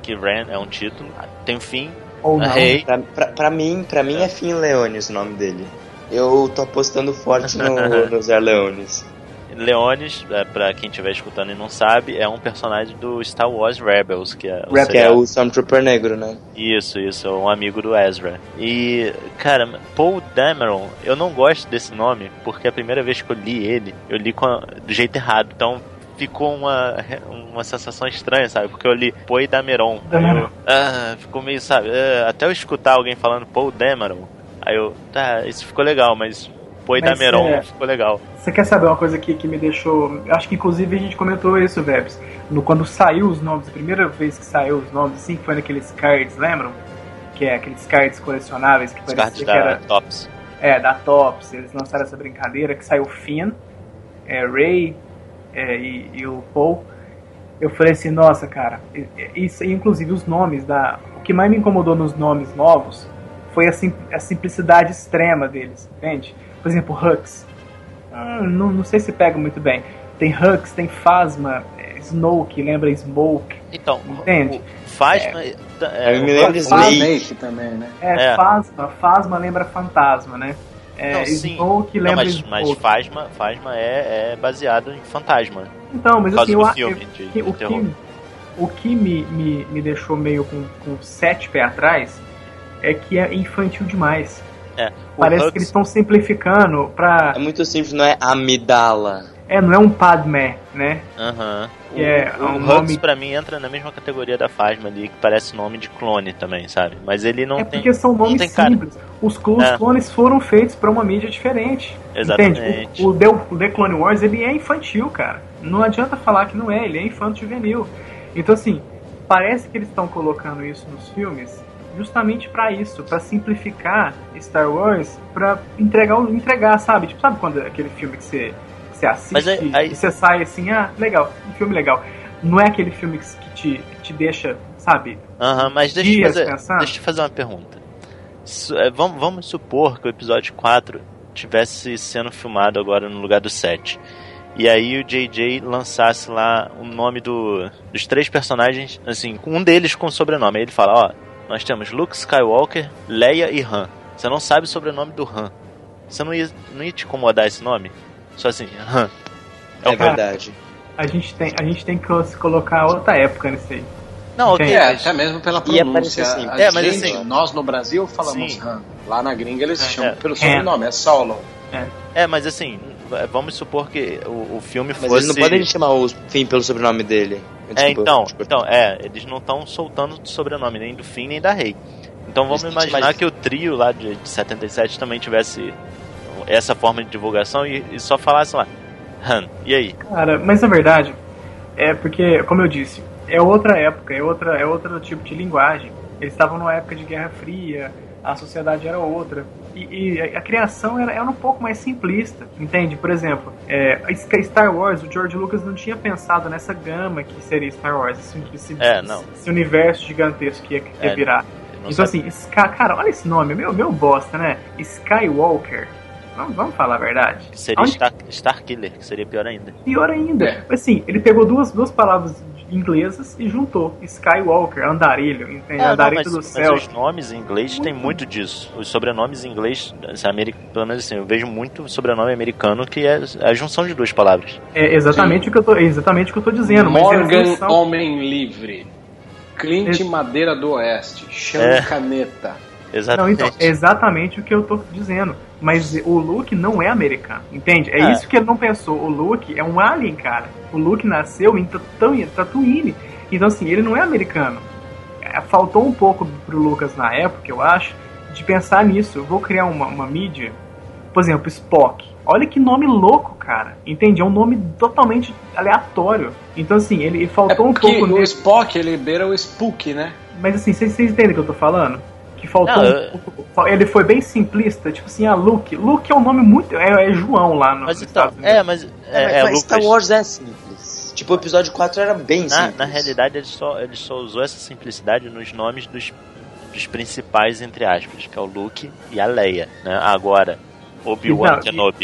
S3: que Ren é um título, tem o Finn,
S2: Ou
S3: a
S2: não.
S3: Rey.
S4: Pra, pra, pra mim, pra mim é Finn Leonis o nome dele. Eu tô apostando forte no, no Zé Leonis.
S3: Leonis, é, pra quem estiver escutando e não sabe, é um personagem do Star Wars Rebels, que é o,
S4: Rebels, que é o Stormtrooper negro, né?
S3: Isso, isso, um amigo do Ezra. E, cara, Poe Dameron, eu não gosto desse nome, porque a primeira vez que eu li ele, eu li com a, do jeito errado. Então ficou uma, uma sensação estranha, sabe? Porque eu li Poe Dameron. Aí eu, ah, ficou meio, sabe? Ah, até eu escutar alguém falando Poe Dameron, aí eu, tá, isso ficou legal, mas Poe Dameron é, ficou legal.
S2: Você quer saber uma coisa que, que me deixou... Acho que inclusive a gente comentou isso, Vebs. No, quando saiu os nomes, a primeira vez que saiu os nomes, assim, que foi naqueles cards, lembram? Que é aqueles cards colecionáveis que
S3: os
S2: parecia
S3: da
S2: que era...
S3: Tops.
S2: É, da Tops. Eles lançaram essa brincadeira que saiu Finn, é, Rey é, e, e o Poe. Eu falei assim, nossa, cara... Isso, inclusive os nomes da... O que mais me incomodou nos nomes novos foi a, sim, a simplicidade extrema deles, entende? Por exemplo, Hux. Hum, não, não sei se pega muito bem. Tem Hux, tem Phasma, Snoke, lembra Smoke.
S3: Então,
S2: entende?
S3: O Phasma... É,
S4: é, eu me lembro de Snake
S1: também, né?
S2: É, é. Phasma, Phasma lembra Fantasma, né? É,
S3: não,
S2: Snoke lembra
S3: não, mas,
S2: Smoke.
S3: mas Phasma, Phasma é, é baseado em fantasma.
S2: Então, mas assim, eu,
S3: filme
S2: eu,
S3: de,
S2: que,
S3: de
S2: o, que, o que me, me, me deixou meio com, com sete pés atrás é que é infantil demais.
S3: É,
S2: Parece
S3: Hux...
S2: que eles estão simplificando pra...
S4: É muito simples, não é amidala.
S2: É, não é um Padmé, né?
S3: Aham.
S2: Uhum. É,
S3: o
S2: um
S3: o
S2: nome...
S3: Hux pra mim entra na mesma categoria da Phasma ali, que parece nome de clone também, sabe? Mas ele não
S2: é
S3: tem...
S2: É porque são nomes simples. Cara. Os clones, é. clones foram feitos pra uma mídia diferente.
S3: Exatamente.
S2: Entende? O, o, The, o The Clone Wars, ele é infantil, cara. Não adianta falar que não é, ele é infanto-juvenil. Então, assim, parece que eles estão colocando isso nos filmes... justamente pra isso, pra simplificar Star Wars, pra entregar, entregar, sabe? Tipo, sabe quando aquele filme que você, que você assiste aí, aí... e você sai assim, ah, legal, um filme legal. Não é aquele filme que te, que te deixa, sabe?
S3: Aham, uh-huh, mas deixa eu, fazer, deixa eu fazer uma pergunta. Su- é, vamos, vamos supor que o episódio quatro tivesse sendo filmado agora no lugar do sete. E aí o J J lançasse lá o nome do, dos três personagens, assim, um deles com sobrenome. Aí ele fala, ó, nós temos Luke Skywalker, Leia e Han. Você não sabe o sobrenome do Han. Você não ia, não ia te incomodar esse nome? Só assim, Han.
S4: É, é verdade.
S2: A gente, tem, a gente tem que colocar outra época nisso aí.
S1: Não, ok, é, até mesmo pela pronúncia.
S4: Assim.
S1: É, mas gente, assim, nós no Brasil falamos sim. Han. Lá na gringa eles é, chamam é, pelo sobrenome, é, é Solo.
S3: É. é, mas assim, vamos supor que o, o filme
S4: mas
S3: fosse...
S4: Mas eles não podem chamar o Finn pelo sobrenome dele.
S3: É, então, então, é, eles não estão soltando o sobrenome nem do Finn nem da Rey. Então vamos eles imaginar mais... que o trio lá de, de setenta e sete também tivesse essa forma de divulgação e, e só falasse lá, Han, e aí?
S2: Cara, mas na verdade, é porque, como eu disse, é outra época, é, outra, é outro tipo de linguagem. Eles estavam numa época de Guerra Fria, a sociedade era outra. E, e a criação era, era um pouco mais simplista, entende? Por exemplo, é, Star Wars, o George Lucas não tinha pensado nessa gama que seria Star Wars, esse, esse,
S3: é, não.
S2: esse universo gigantesco que ia, que ia é, virar. Então assim, Sky, cara, olha esse nome, meu, meu bosta, né? Skywalker. Vamos, vamos falar a verdade.
S3: Seria Onde... Star, Star Killer, que seria pior ainda.
S2: Pior ainda. É. Assim, ele pegou duas, duas palavras inglesas e juntou Skywalker, andarilho, entende? É, andarilho
S3: não, mas,
S2: do céu.
S3: Mas os nomes em inglês muito. Tem muito disso. Os sobrenomes em inglês, pelo menos assim, eu vejo muito sobrenome americano que é a junção de duas palavras.
S2: É exatamente, o que, eu tô, é exatamente o que eu tô dizendo.
S1: Morgan,
S2: mas são...
S1: Homem Livre. Clint, é... Madeira do Oeste. Chão, é. Caneta.
S3: Exatamente.
S2: Não, então, é exatamente o que eu tô dizendo. Mas o Luke não é americano, entende? É, é isso que ele não pensou. O Luke é um alien, cara. O Luke nasceu em Tatooine. Então, assim, ele não é americano. Faltou um pouco pro Lucas na época, eu acho, de pensar nisso. Eu vou criar uma, uma mídia, por exemplo, Spock. Olha que nome louco, cara. Entende? É um nome totalmente aleatório. Então, assim, ele faltou
S1: é
S2: um pouco...
S1: o nele. Spock, ele beira o Spook, né?
S2: Mas, assim, vocês, vocês entendem o que eu tô falando? Que faltou
S3: não,
S2: um
S3: eu...
S2: pouco, ele foi bem simplista, tipo assim, ah, Luke. Luke é um nome muito. É, é João lá no.
S3: Mas então, é, mas. É,
S4: é,
S3: é,
S4: mas
S3: Lucas...
S4: Star Wars é simples. Tipo, o episódio quatro era bem
S3: na,
S4: simples.
S3: Na realidade, ele só, ele só usou essa simplicidade nos nomes dos, dos principais, entre aspas, que é o Luke e a Leia, né? Agora, Obi-Wan Kenobi.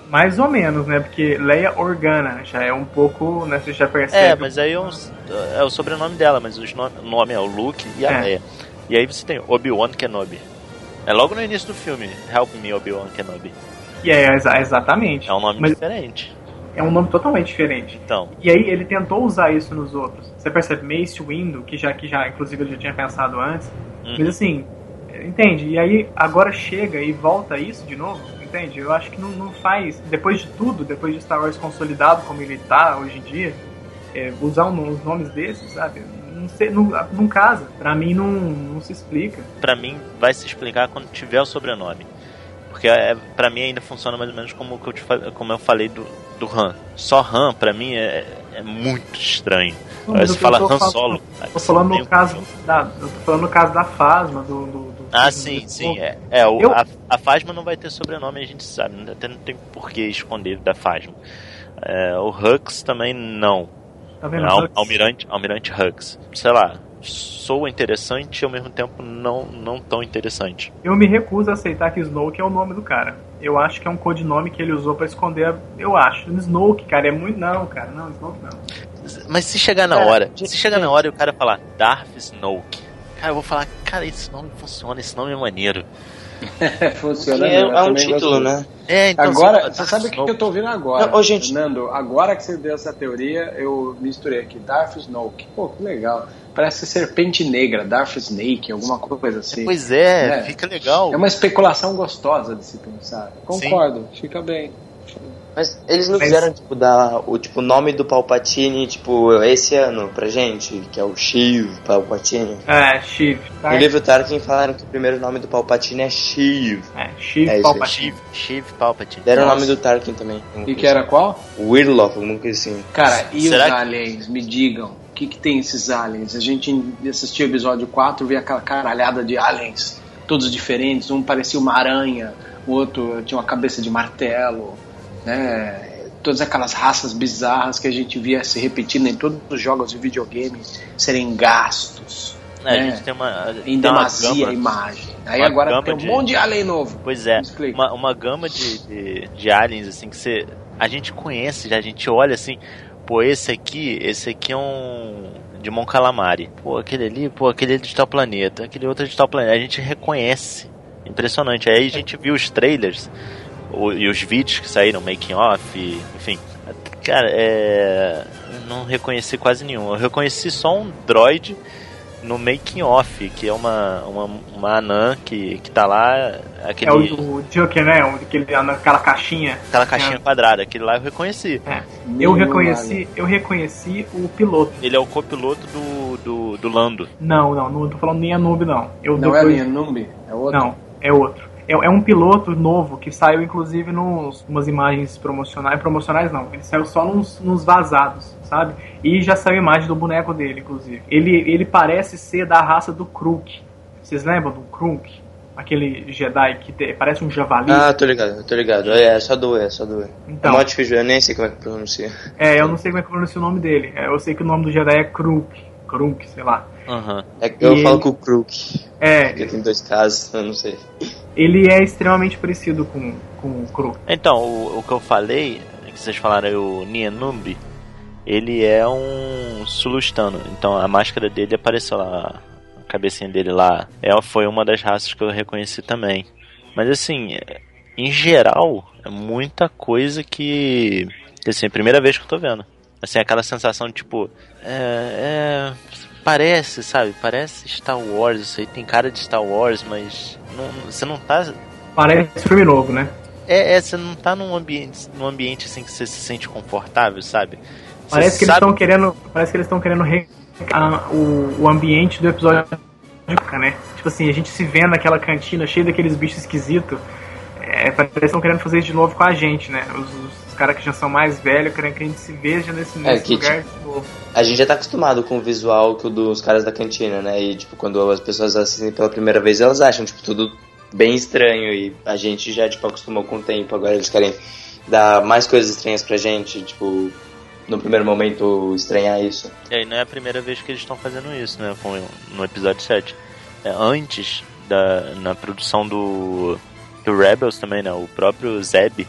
S2: Mais ou menos, né? Porque Leia Organa já é um pouco, né? Você já percebe.
S3: É, mas aí é, um, é o sobrenome dela, mas os nome, o nome é o Luke e a
S2: É.
S3: Leia. E aí você tem Obi-Wan Kenobi. É logo no início do filme, Help Me, Obi-Wan Kenobi.
S2: E é, exa- exatamente.
S3: É um nome
S2: Mas
S3: diferente.
S2: é um nome totalmente diferente.
S3: Então,
S2: E aí ele tentou usar isso nos outros. Você percebe Mace Windu, que já, que já inclusive eu já tinha pensado antes.
S3: Uhum.
S2: Mas assim, entende? E aí agora chega e volta isso de novo, entende? Eu acho que não, não faz, depois de tudo, depois de Star Wars consolidado como ele tá hoje em dia, é, usar um, uns nomes desses, sabe? Não, sei, não, não casa. Pra mim não, não se explica.
S3: pra mim vai se explicar quando tiver o sobrenome. Porque é, pra mim ainda funciona mais ou menos como, que eu, te, fa- como eu falei do, do Han. Só Han, pra mim, é, é muito estranho.
S2: Não,
S3: Aí
S2: mas
S3: você
S2: eu tô
S3: fala Han
S2: falando-
S3: Solo.
S2: Tô falando
S3: Meio-
S2: no caso da, eu tô falando no caso da Phasma, do, do, do
S3: Ah,
S2: do-
S3: sim,
S2: do-
S3: sim. É, é o,
S2: Eu-
S3: a, a Phasma não vai ter sobrenome, a gente sabe. Até não tem por que esconder da Phasma. É, o Hux também não.
S2: Tá vendo?
S3: Al,
S2: Hux?
S3: Almirante, Almirante Hux. Sei lá, soa interessante e ao mesmo tempo não, não tão interessante.
S2: Eu me recuso a aceitar que Snoke é o nome do cara. Eu acho que é um codinome que ele usou pra esconder. a- Eu acho. Snoke, cara, é muito. Não, cara, não, Snoke não.
S3: Mas se chegar na
S4: Cara,
S3: hora,
S4: gente,
S3: se chegar na hora e o cara falar Darth Snoke, cara, eu vou falar, cara, esse nome funciona, esse nome é maneiro.
S1: Funciona
S4: É,
S1: mesmo, eu
S4: é um
S1: também
S4: título,
S1: gosto.
S4: né?
S3: É, então
S1: Agora,
S3: fala,
S1: você
S3: Darth
S1: sabe o que
S3: Snoke.
S1: eu tô ouvindo agora?
S4: Não, ô, gente.
S1: Nando, agora que você deu essa teoria, eu misturei aqui. Darth Snoke. Pô, que legal. Parece serpente negra, Darth Snake, alguma coisa assim.
S3: Pois é,
S1: É.
S3: fica legal.
S1: É uma especulação gostosa de se pensar. Concordo, fica bem.
S4: Mas eles não
S2: Mas-
S4: fizeram, tipo, dar o tipo, nome do Palpatine, tipo, esse ano pra gente, que é o Sheev Palpatine.
S2: É, Shiv. Tá?
S4: No livro Tarkin falaram que o primeiro nome do Palpatine é Sheev.
S2: É, Shiv
S4: É isso aí.
S2: Palpatine.
S3: Shiv, Shiv Palpatine.
S4: Deram o
S1: Nossa.
S4: nome do Tarkin também.
S1: E que era qual?
S4: Wirloff, alguma coisa assim.
S1: Cara, e
S3: Será
S1: os
S3: que-
S1: aliens? Me digam. O que, que tem esses aliens? A gente assistiu o episódio quatro, via aquela caralhada de aliens, todos diferentes. Um parecia uma aranha, o outro tinha uma cabeça de martelo, né? Todas aquelas raças bizarras que a gente via se repetindo em todos os jogos de videogame serem gastos,
S3: É, a
S1: né?
S3: gente tem uma,
S1: em
S3: tem uma
S1: demasia a
S3: gama-
S1: imagem. Aí
S3: uma
S1: agora
S3: gama
S1: tem um
S3: de-
S1: monte de alien novo.
S3: Pois é,
S1: Me explica.
S3: uma, uma gama de, de, de aliens assim que você, a gente conhece, já a gente olha assim, pô, esse aqui, esse aqui é um de Mon Calamari. Pô, aquele ali, pô, aquele é de tal planeta, aquele outro é de tal planeta. A gente reconhece. Impressionante. Aí a gente viu os trailers o, e os vídeos que saíram, making off, enfim. Cara, é, não reconheci quase nenhum. Eu reconheci só um droid no making off, que é uma, uma, uma anã que, que tá lá, aquele,
S2: É o, o Joker, né? O- Aquele, aquela caixinha.
S3: aquela caixinha
S2: É.
S3: quadrada, aquele lá eu reconheci.
S2: É. Eu
S1: Nenhum
S2: reconheci,
S1: alien.
S2: eu reconheci o piloto.
S3: Ele é o copiloto do, do, do Lando.
S2: Não, não, não tô falando nem a noob, não. Eu
S1: Não é
S2: depois-
S1: a Numbi, é outro.
S2: Não, é outro. É, é um piloto novo que saiu inclusive nos umas imagens promocionais. Promocionais não, ele saiu só nos, nos vazados, sabe? E já saiu a imagem do boneco dele, inclusive. Ele, ele parece ser da raça do Kruk. Vocês lembram do Kruk? Aquele Jedi que te- parece um javali.
S4: Ah, tô ligado, tô ligado. É, só doer, é só doer.
S2: Então.
S4: É mó difícil, eu nem sei como é que pronuncia.
S2: É, eu não sei como é que pronuncia o nome dele. É, eu sei que o nome do Jedi é Kruk. Kruk, sei lá.
S3: Aham.
S4: É que eu
S2: E
S4: falo
S2: ele-
S4: com o Crook,
S2: É,
S4: porque tem dois casos, eu não sei.
S2: ele é extremamente parecido com, com o Kruk.
S3: Então, o, o que eu falei, que vocês falaram aí, o Nienumbi, ele é um sulustano. Então a máscara dele apareceu lá, a cabecinha dele lá. Ela foi uma das raças que eu reconheci também. Mas assim, em geral, é muita coisa que, que assim, é a primeira vez que eu tô vendo. Assim, aquela sensação de tipo, é, é, parece, sabe? Parece Star Wars, isso aí tem cara de Star Wars, mas não, você não tá...
S2: Parece filme novo, né?
S3: É, é, você não tá num ambiente, num ambiente assim que você se sente confortável, sabe? Você
S2: Parece que eles
S3: sabe-
S2: estão querendo. Parece que eles estão querendo re... a- o, o ambiente do episódio, né? Tipo assim, a gente se vê naquela cantina cheia daqueles bichos esquisitos. É, parece que eles estão querendo fazer isso de novo com a gente, né? Os, os, os caras que já são mais velhos querem que a gente se veja nesse, nesse
S4: que,
S2: lugar de novo.
S4: A gente já tá acostumado com o visual que o dos caras da cantina, né? E, tipo, quando as pessoas assistem pela primeira vez, elas acham, tipo, tudo bem estranho. E a gente já, tipo, acostumou com o tempo. Agora eles querem dar mais coisas estranhas pra gente, tipo, no primeiro momento, estranhar isso.
S3: E aí não é a primeira vez que eles estão fazendo isso, né? Com, no episódio sete. É, antes, da, na produção do, do Rebels também, né? O próprio Zeb,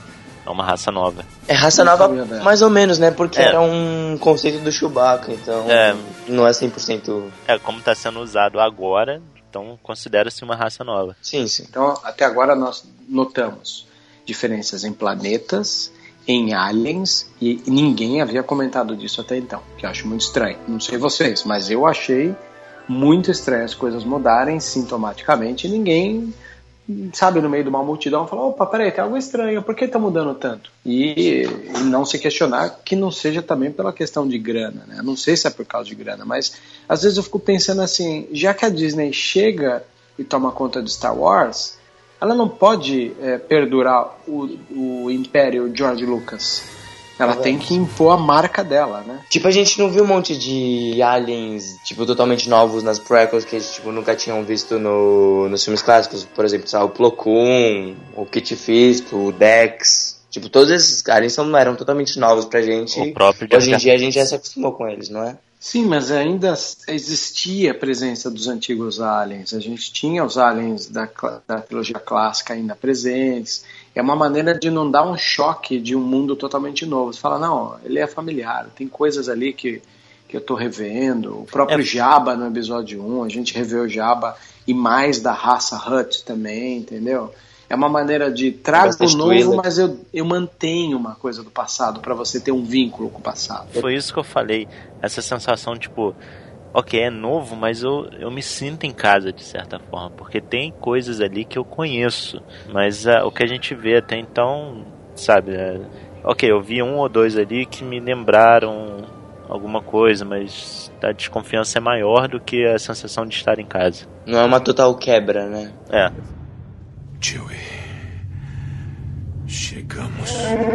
S3: É uma raça nova.
S4: É raça nova mais ou menos, né? Porque é. era um conceito do Chewbacca, então é. não é cem por cento...
S3: É, como está sendo usado agora, então considera-se uma raça nova.
S1: Sim, sim. Então, até agora nós notamos diferenças em planetas, em aliens, e ninguém havia comentado disso até então, que eu acho muito estranho. Não sei vocês, mas eu achei muito estranho as coisas mudarem sintomaticamente e ninguém... sabe, no meio de uma multidão, falar, opa, peraí, tem algo estranho, por que tá mudando tanto? E, e não se questionar que não seja também pela questão de grana, né? Não sei se é por causa de grana, mas às vezes eu fico pensando assim, já que a Disney chega e toma conta de Star Wars, ela não pode é, perdurar o, o império George Lucas. Ela é tem que impor a marca dela, né?
S4: Tipo, a gente não viu um monte de aliens, tipo, totalmente novos nas prequels que a gente, tipo, nunca tinham visto no, nos filmes clássicos. Por exemplo, sabe, o Plo Koon, o Kit Fisto, o Dex. Tipo, todos esses aliens não eram totalmente novos pra gente.
S3: O próprio
S4: Hoje em dia a gente já se acostumou com eles, não é?
S1: Sim, mas ainda existia a presença dos antigos aliens. A gente tinha os aliens da, da trilogia clássica ainda presentes. É uma maneira de não dar um choque de um mundo totalmente novo. Você fala, não, ele é familiar, tem coisas ali que, que eu tô revendo. O próprio é. Jabba no episódio um, a gente revê o Jabba e mais da raça Hutt também, entendeu? É uma maneira de trago novo, ele. mas eu, eu mantenho uma coisa do passado para você ter um vínculo com o passado.
S3: Foi isso que eu falei, essa sensação, tipo, ok, é novo, mas eu, eu me sinto em casa de certa forma, porque tem coisas ali que eu conheço, mas uh, o que a gente vê até então, sabe, uh, ok, eu vi um ou dois ali que me lembraram alguma coisa, mas a desconfiança é maior do que a sensação de estar em casa.
S4: Não é uma total quebra, né?
S3: É.
S6: Chewie, chegamos.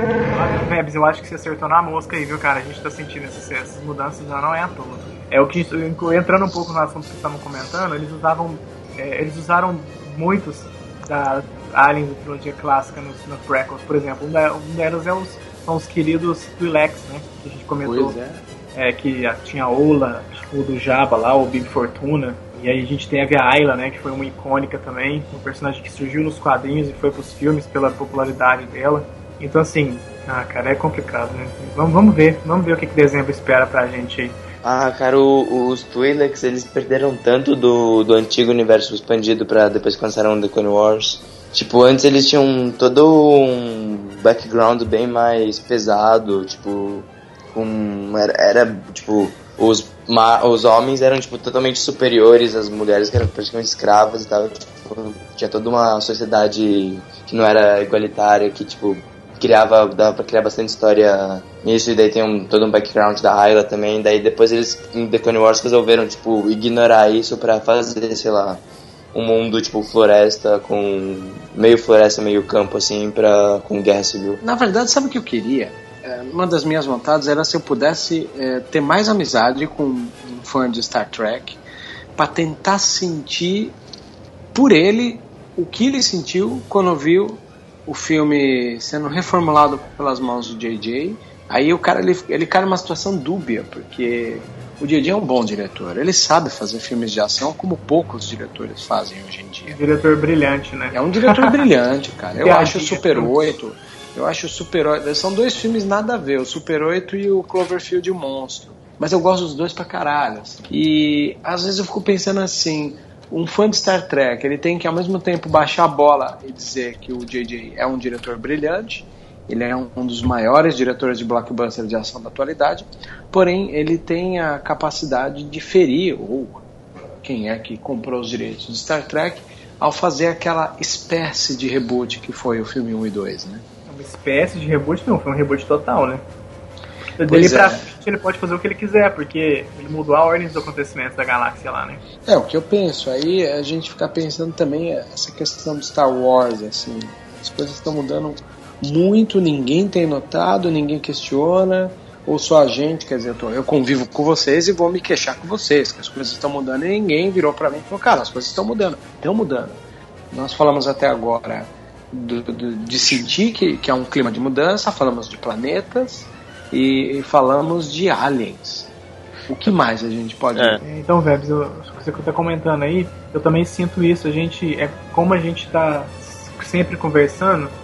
S2: Vebs, eu acho que você acertou na mosca aí, viu, cara? A gente tá sentindo essas, essas mudanças, já não é à toa. É o que, entrando um pouco no assunto que vocês estavam comentando, eles usavam, é, eles usaram muitos da aliens da trilogia clássica nos, nos prequels, por exemplo. Um, da, um deles é os, são os queridos Twi'leks, né? Que a gente comentou.
S1: Pois é.
S2: É, que tinha a Ola, o do Jabba lá, o Bib Fortuna. E aí a gente teve a Ayla, né, que foi uma icônica também, um personagem que surgiu nos quadrinhos e foi pros filmes pela popularidade dela. Então assim, ah, cara, é complicado, né? Vamos, vamos ver, vamos ver o que, que dezembro espera pra gente aí.
S4: Ah, cara, o, os Twi'leks, eles perderam tanto do, do antigo universo expandido pra depois que lançaram The Clone Wars. Tipo, antes eles tinham todo um background bem mais pesado, tipo, com, era, era tipo, os os homens eram, tipo, totalmente superiores às mulheres, que eram praticamente escravas e tal. Tipo, tinha toda uma sociedade que não era igualitária, que, tipo, criava, dava pra criar bastante história nisso. E daí tem um, todo um background da Ayla também. Daí depois eles, em The Clone Wars, resolveram, tipo, ignorar isso pra fazer, sei lá, um mundo, tipo, floresta, com meio floresta, meio campo, assim, pra, com guerra civil.
S1: Na verdade, sabe o que eu queria? Uma das minhas vontades era se eu pudesse é, ter mais amizade com um fã de Star Trek para tentar sentir por ele o que ele sentiu quando viu o filme sendo reformulado pelas mãos do J J. Aí o cara ele, ele cai numa situação dúbia, porque o J J é um bom diretor, ele sabe fazer filmes de ação como poucos diretores fazem hoje em dia.
S2: Diretor brilhante, né?
S1: É um diretor brilhante, cara. Eu acho o Super oito... Eu acho o Super oito... São dois filmes nada a ver, o Super oito e o Cloverfield e o Monstro. Mas eu gosto dos dois pra caralho. Assim. E às vezes eu fico pensando assim, um fã de Star Trek, ele tem que ao mesmo tempo baixar a bola e dizer que o J J é um diretor brilhante, ele é um, um dos maiores diretores de blockbuster de ação da atualidade, porém ele tem a capacidade de ferir, ou quem é que comprou os direitos de Star Trek, ao fazer aquela espécie de reboot que foi o filme um e dois, né?
S2: Uma espécie de reboot não, foi um reboot total, né? Dele pra frente ele pode fazer o que ele quiser, porque ele mudou a ordem dos acontecimentos da galáxia lá, né?
S1: É, o que eu penso, aí a gente fica pensando também essa questão do Star Wars, assim, as coisas estão mudando muito, ninguém tem notado, ninguém questiona, ou só a gente, quer dizer, eu, tô, eu convivo com vocês e vou me queixar com vocês, que as coisas estão mudando, e ninguém virou pra mim e falou, cara, as coisas estão mudando, estão mudando. Nós falamos até agora do, do, de sentir que, que é um clima de mudança, falamos de planetas e, e falamos de aliens. O que mais a gente pode...
S2: É. Então, Vebs, você que está comentando aí, eu também sinto isso. A gente, é como a gente está sempre conversando,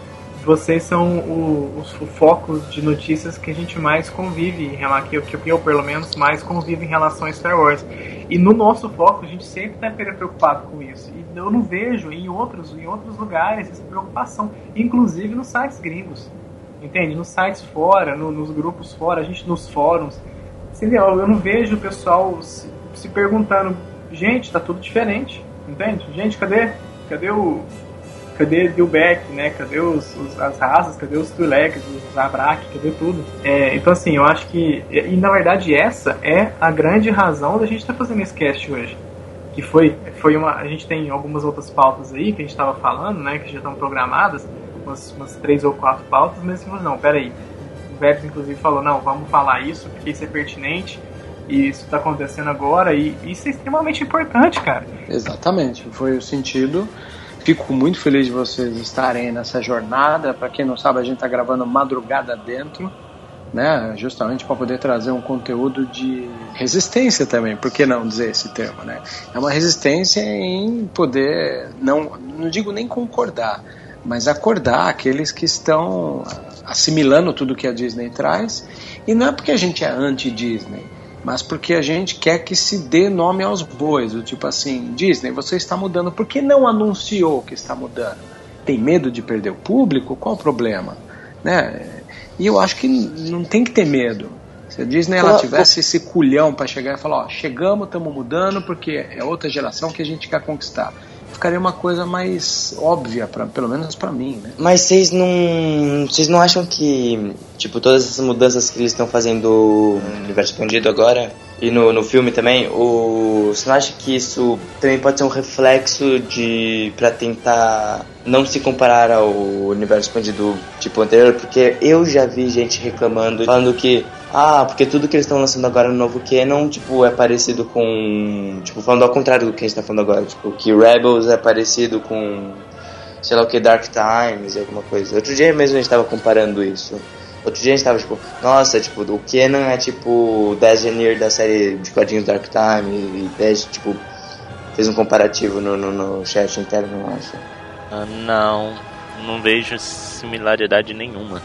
S2: vocês são o, os focos de notícias que a gente mais convive, em relação, que, que eu, pelo menos, mais convivo em relação a Star Wars. E no nosso foco, a gente sempre está preocupado com isso. E eu não vejo em outros, em outros lugares essa preocupação, inclusive nos sites gringos. Entende? Nos sites fora, no, nos grupos fora, a gente nos fóruns. Entendeu? Eu não vejo o pessoal se, se perguntando, gente, tá tudo diferente. Entende? Gente, cadê? Cadê o... Cadê Dilbeck, né? Cadê os, os, as raças? Cadê os Twi'leks, os Zabrak? Cadê tudo? É, então, assim, eu acho que... E, na verdade, essa é a grande razão da gente estar tá fazendo esse cast hoje. Que foi, foi uma... A gente tem algumas outras pautas aí que a gente estava falando, né? Que já estão programadas. Umas, umas três ou quatro pautas. Mas, assim, não, peraí. O Vélez, inclusive, falou, não, vamos falar isso, porque isso é pertinente. E isso está acontecendo agora. E isso é extremamente importante, cara.
S1: Exatamente. Foi o sentido... Fico muito feliz de vocês estarem nessa jornada. Para quem não sabe, a gente está gravando madrugada dentro, né? Justamente para poder trazer um conteúdo de resistência também. Por que não dizer esse termo, né? É uma resistência em poder, não, não digo nem concordar, mas acordar aqueles que estão assimilando tudo que a Disney traz. E não é porque a gente é anti-Disney, mas porque a gente quer que se dê nome aos bois, do tipo assim, Disney, você está mudando, por que não anunciou que está mudando? Tem medo de perder o público? Qual o problema? Né? E eu acho que não tem que ter medo. Se a Disney ela tivesse esse culhão para chegar e falar, ó, chegamos, estamos mudando, porque é outra geração que a gente quer conquistar, ficaria uma coisa mais óbvia, pra, pelo menos pra mim, né?
S4: Mas vocês não, vocês não acham que, tipo, todas essas mudanças que eles estão fazendo no universo expandido agora, e no, no filme também, o, você não acha que isso também pode ser um reflexo de, pra tentar não se comparar ao universo expandido tipo anterior? Porque eu já vi gente reclamando, falando que ah, porque tudo que eles estão lançando agora no novo Canon, tipo, é parecido com... Tipo, falando ao contrário do que a gente tá falando agora. Tipo, que Rebels é parecido com, sei lá o que, Dark Times e alguma coisa. Outro dia mesmo a gente tava comparando isso. Outro dia a gente tava, tipo, nossa, tipo, o Canon é, tipo, o Designer da série de quadrinhos Dark Time. E, e tipo, fez um comparativo no, no, no chat interno, eu acho.
S3: Ah, não, não vejo similaridade nenhuma.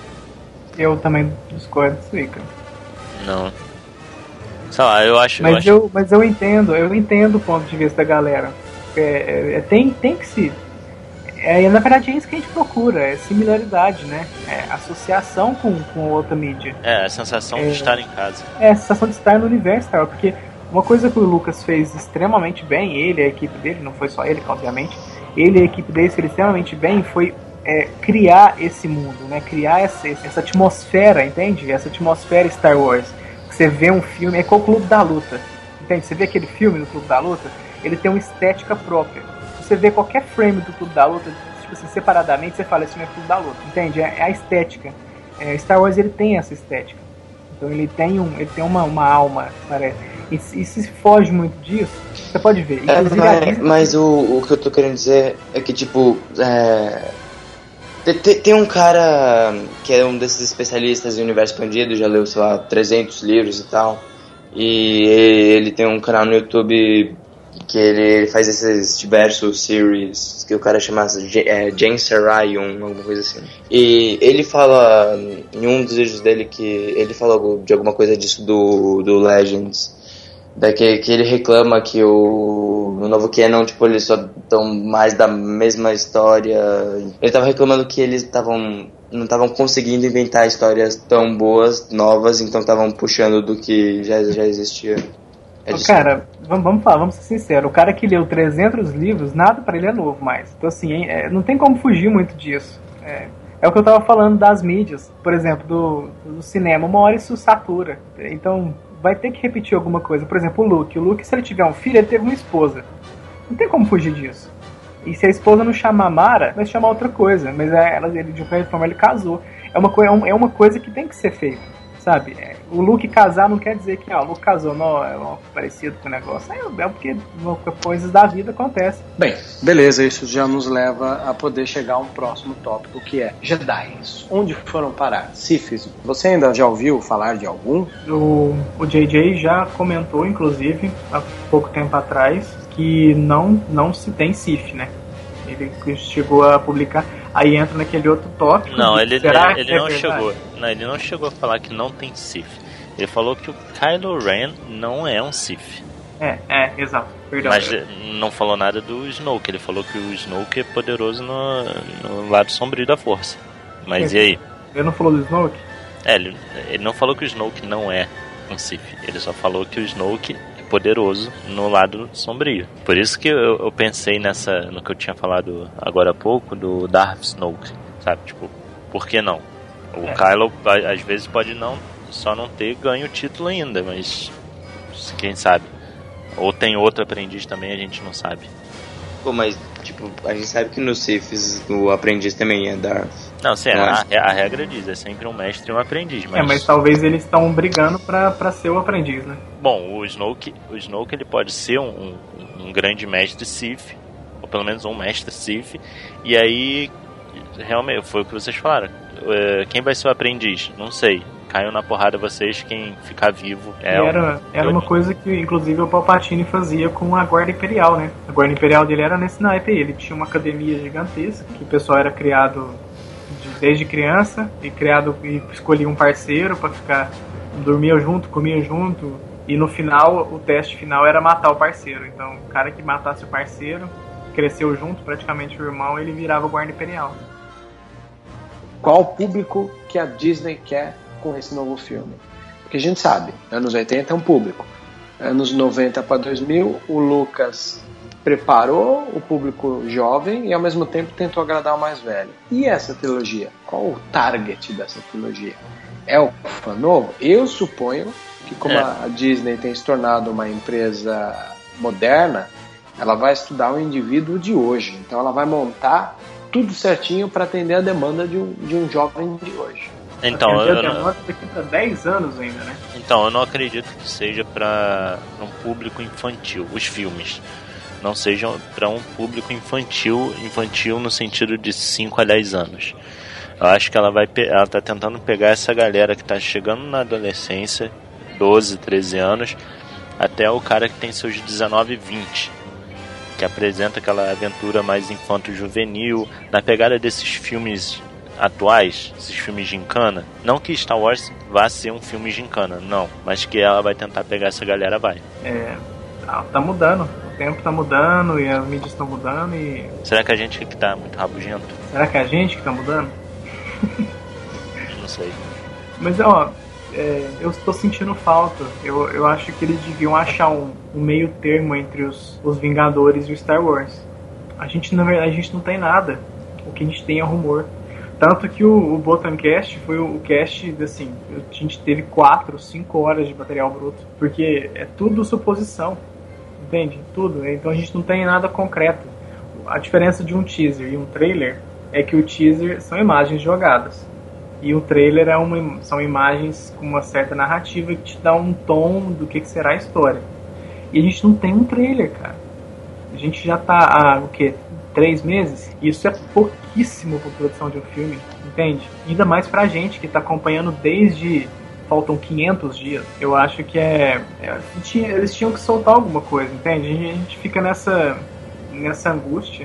S2: Eu também discordo disso aí, cara.
S3: Não. Sei lá, eu acho...
S2: Mas
S3: eu, acho...
S2: eu, mas eu entendo, eu entendo o ponto de vista da galera. É, é, tem, tem que se... É, na verdade é isso que a gente procura, é similaridade, né? É associação com, com outra mídia.
S3: É, a sensação
S2: é,
S3: de estar em casa.
S2: É, a sensação de estar no universo, cara, porque uma coisa que o Lucas fez extremamente bem, ele e a equipe dele, não foi só ele, obviamente, ele e a equipe dele fez extremamente bem, foi é, criar esse mundo, né? Criar essa, essa atmosfera, entende? Essa atmosfera Star Wars. Você vê um filme, é como o Clube da Luta, entende? Você vê aquele filme do Clube da Luta, ele tem uma estética própria. Você vê qualquer frame do Clube da Luta, tipo assim, separadamente, você fala, esse filme é Clube da Luta, entende? É, é a estética. É, Star Wars, ele tem essa estética. Então ele tem, um, ele tem uma, uma alma, parece. E, e se foge muito disso, você pode ver.
S4: É, mas mas o, o que eu tô querendo dizer é que, tipo, é... tem, tem um cara que é um desses especialistas em universo expandido, já leu, sei lá, trezentos livros e tal, e ele tem um canal no YouTube que ele faz esses diversos series que o cara chama é, Jane Sarion, alguma coisa assim. E ele fala em um dos vídeos dele que ele fala de alguma coisa disso do, do Legends, daqui que ele reclama que o no novo Canon, tipo, eles só dão mais da mesma história. Ele tava reclamando que eles estavam não estavam conseguindo inventar histórias tão boas, novas, então estavam puxando do que já, já existia.
S2: É cara, vamos, vamos falar, vamos ser sinceros, o cara que leu trezentos livros, nada pra ele é novo mais. Então assim, é, não tem como fugir muito disso. É, é o que eu tava falando das mídias, por exemplo, do, do cinema, uma hora isso satura. Então vai ter que repetir alguma coisa. Por exemplo, o Luke, o Luke, se ele tiver um filho, ele teve uma esposa. Não tem como fugir disso. E se a esposa não chamar Mara, vai chamar outra coisa. Mas ela, ele, de qualquer forma, ele casou. É uma, é uma coisa que tem que ser feita, sabe? O Luke casar não quer dizer que ah, o Luke casou, não, é parecido com o negócio. É, é porque coisas da vida acontecem.
S1: Bem, beleza, isso já nos leva a poder chegar a um próximo tópico, que é Jedi. Onde foram parar? Siths. Você ainda já ouviu falar de algum?
S2: O, o J J já comentou, inclusive, há pouco tempo atrás, que não, não se tem Sith, né? Ele chegou a publicar. Aí entra naquele outro tópico.
S3: Não,
S2: de,
S3: ele,
S2: será
S3: ele, ele
S2: que é
S3: não
S2: verdade?
S3: chegou. Não, ele não chegou a falar que não tem Sith. Ele falou que o Kylo Ren não é um Sith.
S2: É, é, exato. Perdão.
S3: Mas não falou nada do Snoke. Ele falou que o Snoke é poderoso no, no lado sombrio da força. Mas
S2: É.
S3: e aí?
S2: Ele não falou do Snoke?
S3: É, ele, ele não falou que o Snoke não é um Sith. Ele só falou que o Snoke é poderoso no lado sombrio. Por isso que eu, eu pensei nessa, no que eu tinha falado agora há pouco, do Darth Snoke. Sabe, tipo, por que não? O
S2: É.
S3: Kylo às vezes pode não, só não ter ganho o título ainda, mas quem sabe? Ou tem outro aprendiz também, a gente não sabe.
S4: Pô, mas, tipo, a gente sabe que no Siths o aprendiz também é Darth.
S3: Não, sim,
S4: Não
S3: a,
S4: acho.
S3: a regra diz, é sempre um mestre e um aprendiz. Mas...
S2: É, mas talvez eles estão brigando pra, pra ser o aprendiz, né?
S3: Bom, o Snoke, o Snoke ele pode ser um, um, um grande mestre Sith, ou pelo menos um mestre Sith, e aí, realmente, foi o que vocês falaram. É, quem vai ser o aprendiz? Não sei. Caiu na porrada vocês, quem ficar vivo é
S2: E
S3: o...
S2: era, era uma coisa que, inclusive, o Palpatine fazia com a Guarda Imperial, né? A Guarda Imperial dele era nesse naipe aí. Ele tinha uma academia gigantesca, que o pessoal era criado de, desde criança, e criado e escolhia um parceiro pra ficar... Dormia junto, comia junto, e no final, o teste final era matar o parceiro. Então, o cara que matasse o parceiro, cresceu junto, praticamente o irmão, ele virava o Guarda Imperial.
S1: Qual o público que a Disney quer com esse novo filme? Porque a gente sabe, anos oitenta é um público, anos noventa para dois mil o Lucas preparou o público jovem e ao mesmo tempo tentou agradar o mais velho. E essa trilogia? Qual o target dessa trilogia? É o fã novo? Eu suponho que como
S3: É.
S1: a Disney tem se tornado uma empresa moderna, ela vai estudar o indivíduo de hoje, então ela vai montar tudo certinho para atender a demanda de um, de um jovem de hoje.
S3: Então,
S2: Atender
S3: eu,
S2: a
S3: não,
S2: demanda daqui pra dez anos ainda, né?
S3: então, eu não acredito que seja para um público infantil, os filmes. Não sejam para um público infantil, infantil no sentido de cinco a dez anos. Eu acho que ela vai pe- ela tá tentando pegar essa galera que tá chegando na adolescência, doze, treze anos, até o cara que tem seus dezenove, vinte, que apresenta aquela aventura mais infanto-juvenil, na pegada desses filmes atuais, esses filmes gincana. Não que Star Wars vá ser um filme gincana, não, mas que ela vai tentar pegar essa galera, vai.
S2: É, tá, tá mudando, o tempo tá mudando e as mídias estão mudando e...
S3: Será que a gente que tá muito rabugento?
S2: Será que é a gente que tá mudando?
S3: Não sei.
S2: Mas, ó, é, eu estou sentindo falta. Eu, eu acho que eles deviam achar um, um meio termo entre os, os Vingadores e o Star Wars. A gente, na verdade, a gente não tem nada. O que a gente tem é rumor. Tanto que o, o Botancast foi o, o cast, assim, a gente teve quatro, cinco horas de material bruto. Porque é tudo suposição. Entende? Tudo. Então a gente não tem nada concreto. A diferença de um teaser e um trailer é que o teaser são imagens jogadas. E o trailer é uma, são imagens com uma certa narrativa que te dá um tom do que, que será a história. E a gente não tem um trailer, cara. A gente já tá há, o quê? Três meses? E isso é pouquíssimo pra produção de um filme, entende? Ainda mais pra gente que tá acompanhando desde... Faltam quinhentos dias. Eu acho que é... é tinha, eles tinham que soltar alguma coisa, entende? A gente, a gente fica nessa, nessa angústia.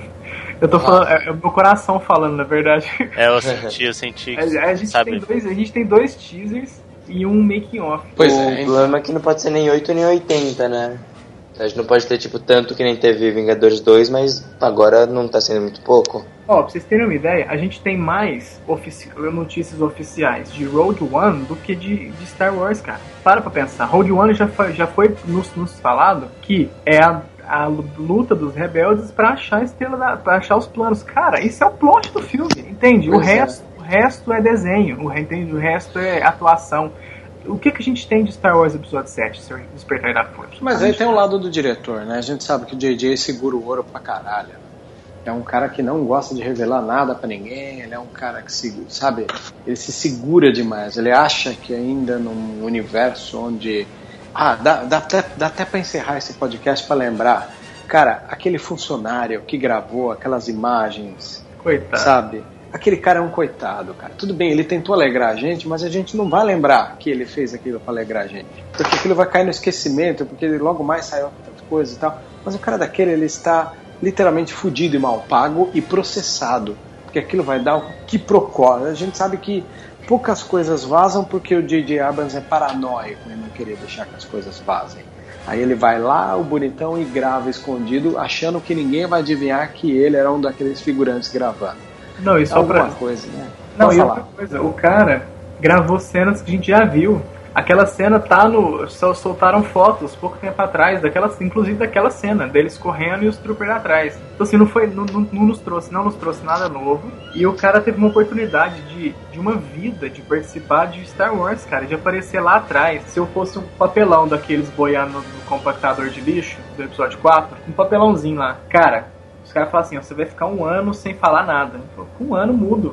S2: Eu tô falando, é, é o meu coração falando, na verdade.
S3: É, eu senti, eu senti que,
S2: A, a, gente
S3: sabe?
S2: tem dois, a gente tem dois teasers e um making off.
S1: Pois
S4: o
S1: é,
S4: problema é que não pode ser nem oito nem oitenta, né? A gente não pode ter, tipo, tanto que nem teve Vingadores dois, mas agora não tá sendo muito pouco.
S2: Ó, pra vocês terem uma ideia, a gente tem mais ofici- notícias oficiais de Rogue One do que de, de Star Wars, cara. Para pra pensar. Rogue One já foi, já foi nos, nos falado que é a, a luta dos rebeldes pra achar a estrela da, pra achar os planos. Cara, isso é o plot do filme, entende? O
S1: Pois é.
S2: resto, o resto é desenho, o, entende? O resto é atuação. O que, que a gente tem de Star Wars Episódio sete, Senhor Despertar da Força?
S1: Mas aí tem o lado do diretor, né? A gente sabe que o J J segura o ouro pra caralho. É um cara que não gosta de revelar nada pra ninguém, ele é um cara que, se, sabe, ele se segura demais. Ele acha que ainda num universo onde... Ah, dá, dá, até, dá até pra encerrar esse podcast pra lembrar. Cara, aquele funcionário que gravou aquelas imagens,
S2: Coitado.
S1: sabe? Aquele cara é um coitado, cara. Tudo bem, ele tentou alegrar a gente, mas a gente não vai lembrar que ele fez aquilo pra alegrar a gente. Porque aquilo vai cair no esquecimento, porque logo mais saiu outras coisas e tal. Mas o cara daquele, ele está literalmente fudido e mal pago e processado porque aquilo vai dar o quiprocó. A gente sabe que poucas coisas vazam porque o J J Abrams é paranoico em não querer deixar que as coisas vazem. Aí ele vai lá, o bonitão, e grava escondido, achando que ninguém vai adivinhar que ele era um daqueles figurantes gravando.
S2: Não, e só
S1: Alguma
S2: pra...
S1: coisa, né?
S2: Não,
S1: Pode
S2: e
S1: falar.
S2: outra coisa, o cara gravou cenas que a gente já viu. Aquela cena tá no... Só soltaram fotos pouco tempo atrás, daquela, inclusive daquela cena, deles correndo e os troopers atrás. Então assim, não, foi, não, não, não nos trouxe, não nos trouxe nada novo. E o cara teve uma oportunidade de, de uma vida, de participar de Star Wars, cara, de aparecer lá atrás. Se eu fosse um papelão daqueles boiando no, no compactador de lixo, do episódio quatro, um papelãozinho lá. Cara, os caras falam assim, ó, você vai ficar um ano sem falar nada. Um ano mudo.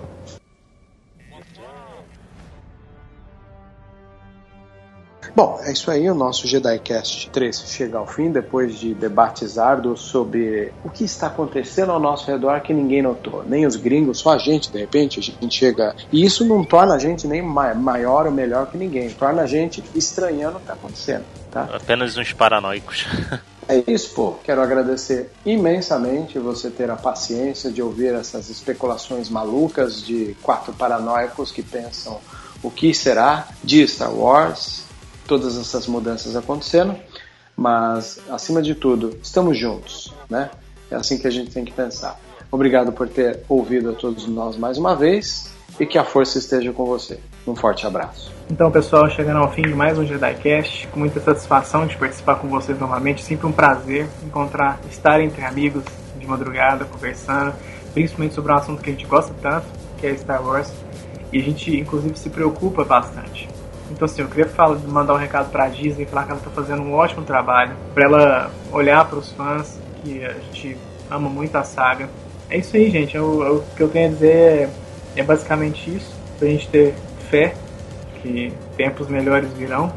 S1: Bom, é isso aí, o nosso JediCast três chega ao fim, depois de debates árduos sobre o que está acontecendo ao nosso redor que ninguém notou, nem os gringos, só a gente, de repente, a gente chega... E isso não torna a gente nem maior ou melhor que ninguém, torna a gente estranhando o que está acontecendo, tá?
S3: Apenas uns paranoicos.
S1: É isso, pô. Quero agradecer imensamente você ter a paciência de ouvir essas especulações malucas de quatro paranoicos que pensam o que será de Star Wars... Todas essas mudanças acontecendo, mas, acima de tudo, estamos juntos, né? É assim que a gente tem que pensar. Obrigado por ter ouvido a todos nós mais uma vez e que a força esteja com você. Um forte abraço.
S2: Então, pessoal, chegando ao fim de mais um JediCast, com muita satisfação de participar com vocês novamente. Sempre um prazer encontrar, estar entre amigos de madrugada, conversando, principalmente sobre um assunto que a gente gosta tanto, que é Star Wars, e a gente, inclusive, se preocupa bastante. Então assim, eu queria falar, mandar um recado pra Disney, falar que ela tá fazendo um ótimo trabalho, pra ela olhar pros fãs, que a gente ama muito a saga. É isso aí, gente, eu, eu, o que eu tenho a dizer é, é basicamente isso, pra gente ter fé, que tempos melhores virão.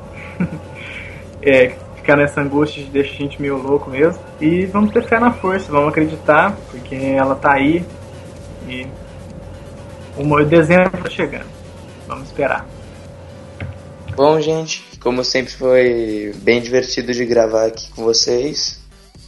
S2: É, ficar nessa angústia deixa a gente meio louco mesmo. E vamos ter fé na força, vamos acreditar, porque ela tá aí e o dezembro tá chegando. Vamos esperar.
S4: Bom, gente, como sempre foi bem divertido de gravar aqui com vocês.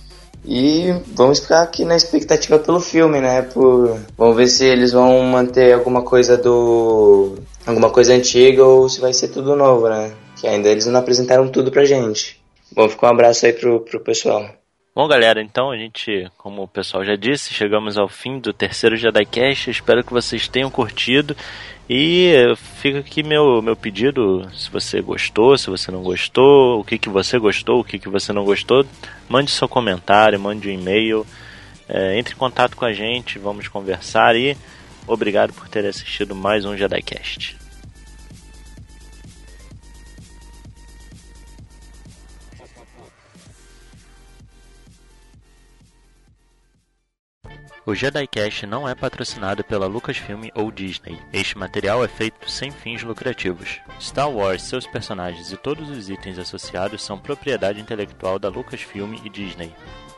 S4: E vamos ficar aqui na expectativa pelo filme, né? Por... Vamos ver se eles vão manter alguma coisa do... alguma coisa antiga ou se vai ser tudo novo, né? Que ainda eles não apresentaram tudo pra gente. Bom, fica um abraço aí pro, pro pessoal.
S3: Bom, galera, então a gente, como o pessoal já disse, chegamos ao fim do terceiro JediCast. Espero que vocês tenham curtido. E fica aqui meu, meu pedido, se você gostou, se você não gostou, o que, que você gostou, o que, que você não gostou, mande seu comentário, mande um e-mail, é, entre em contato com a gente, vamos conversar e obrigado por ter assistido mais um JediCast. O JediCast não é patrocinado pela Lucasfilm ou Disney. Este material é feito sem fins lucrativos. Star Wars, seus personagens e todos os itens associados são propriedade intelectual da Lucasfilm e Disney.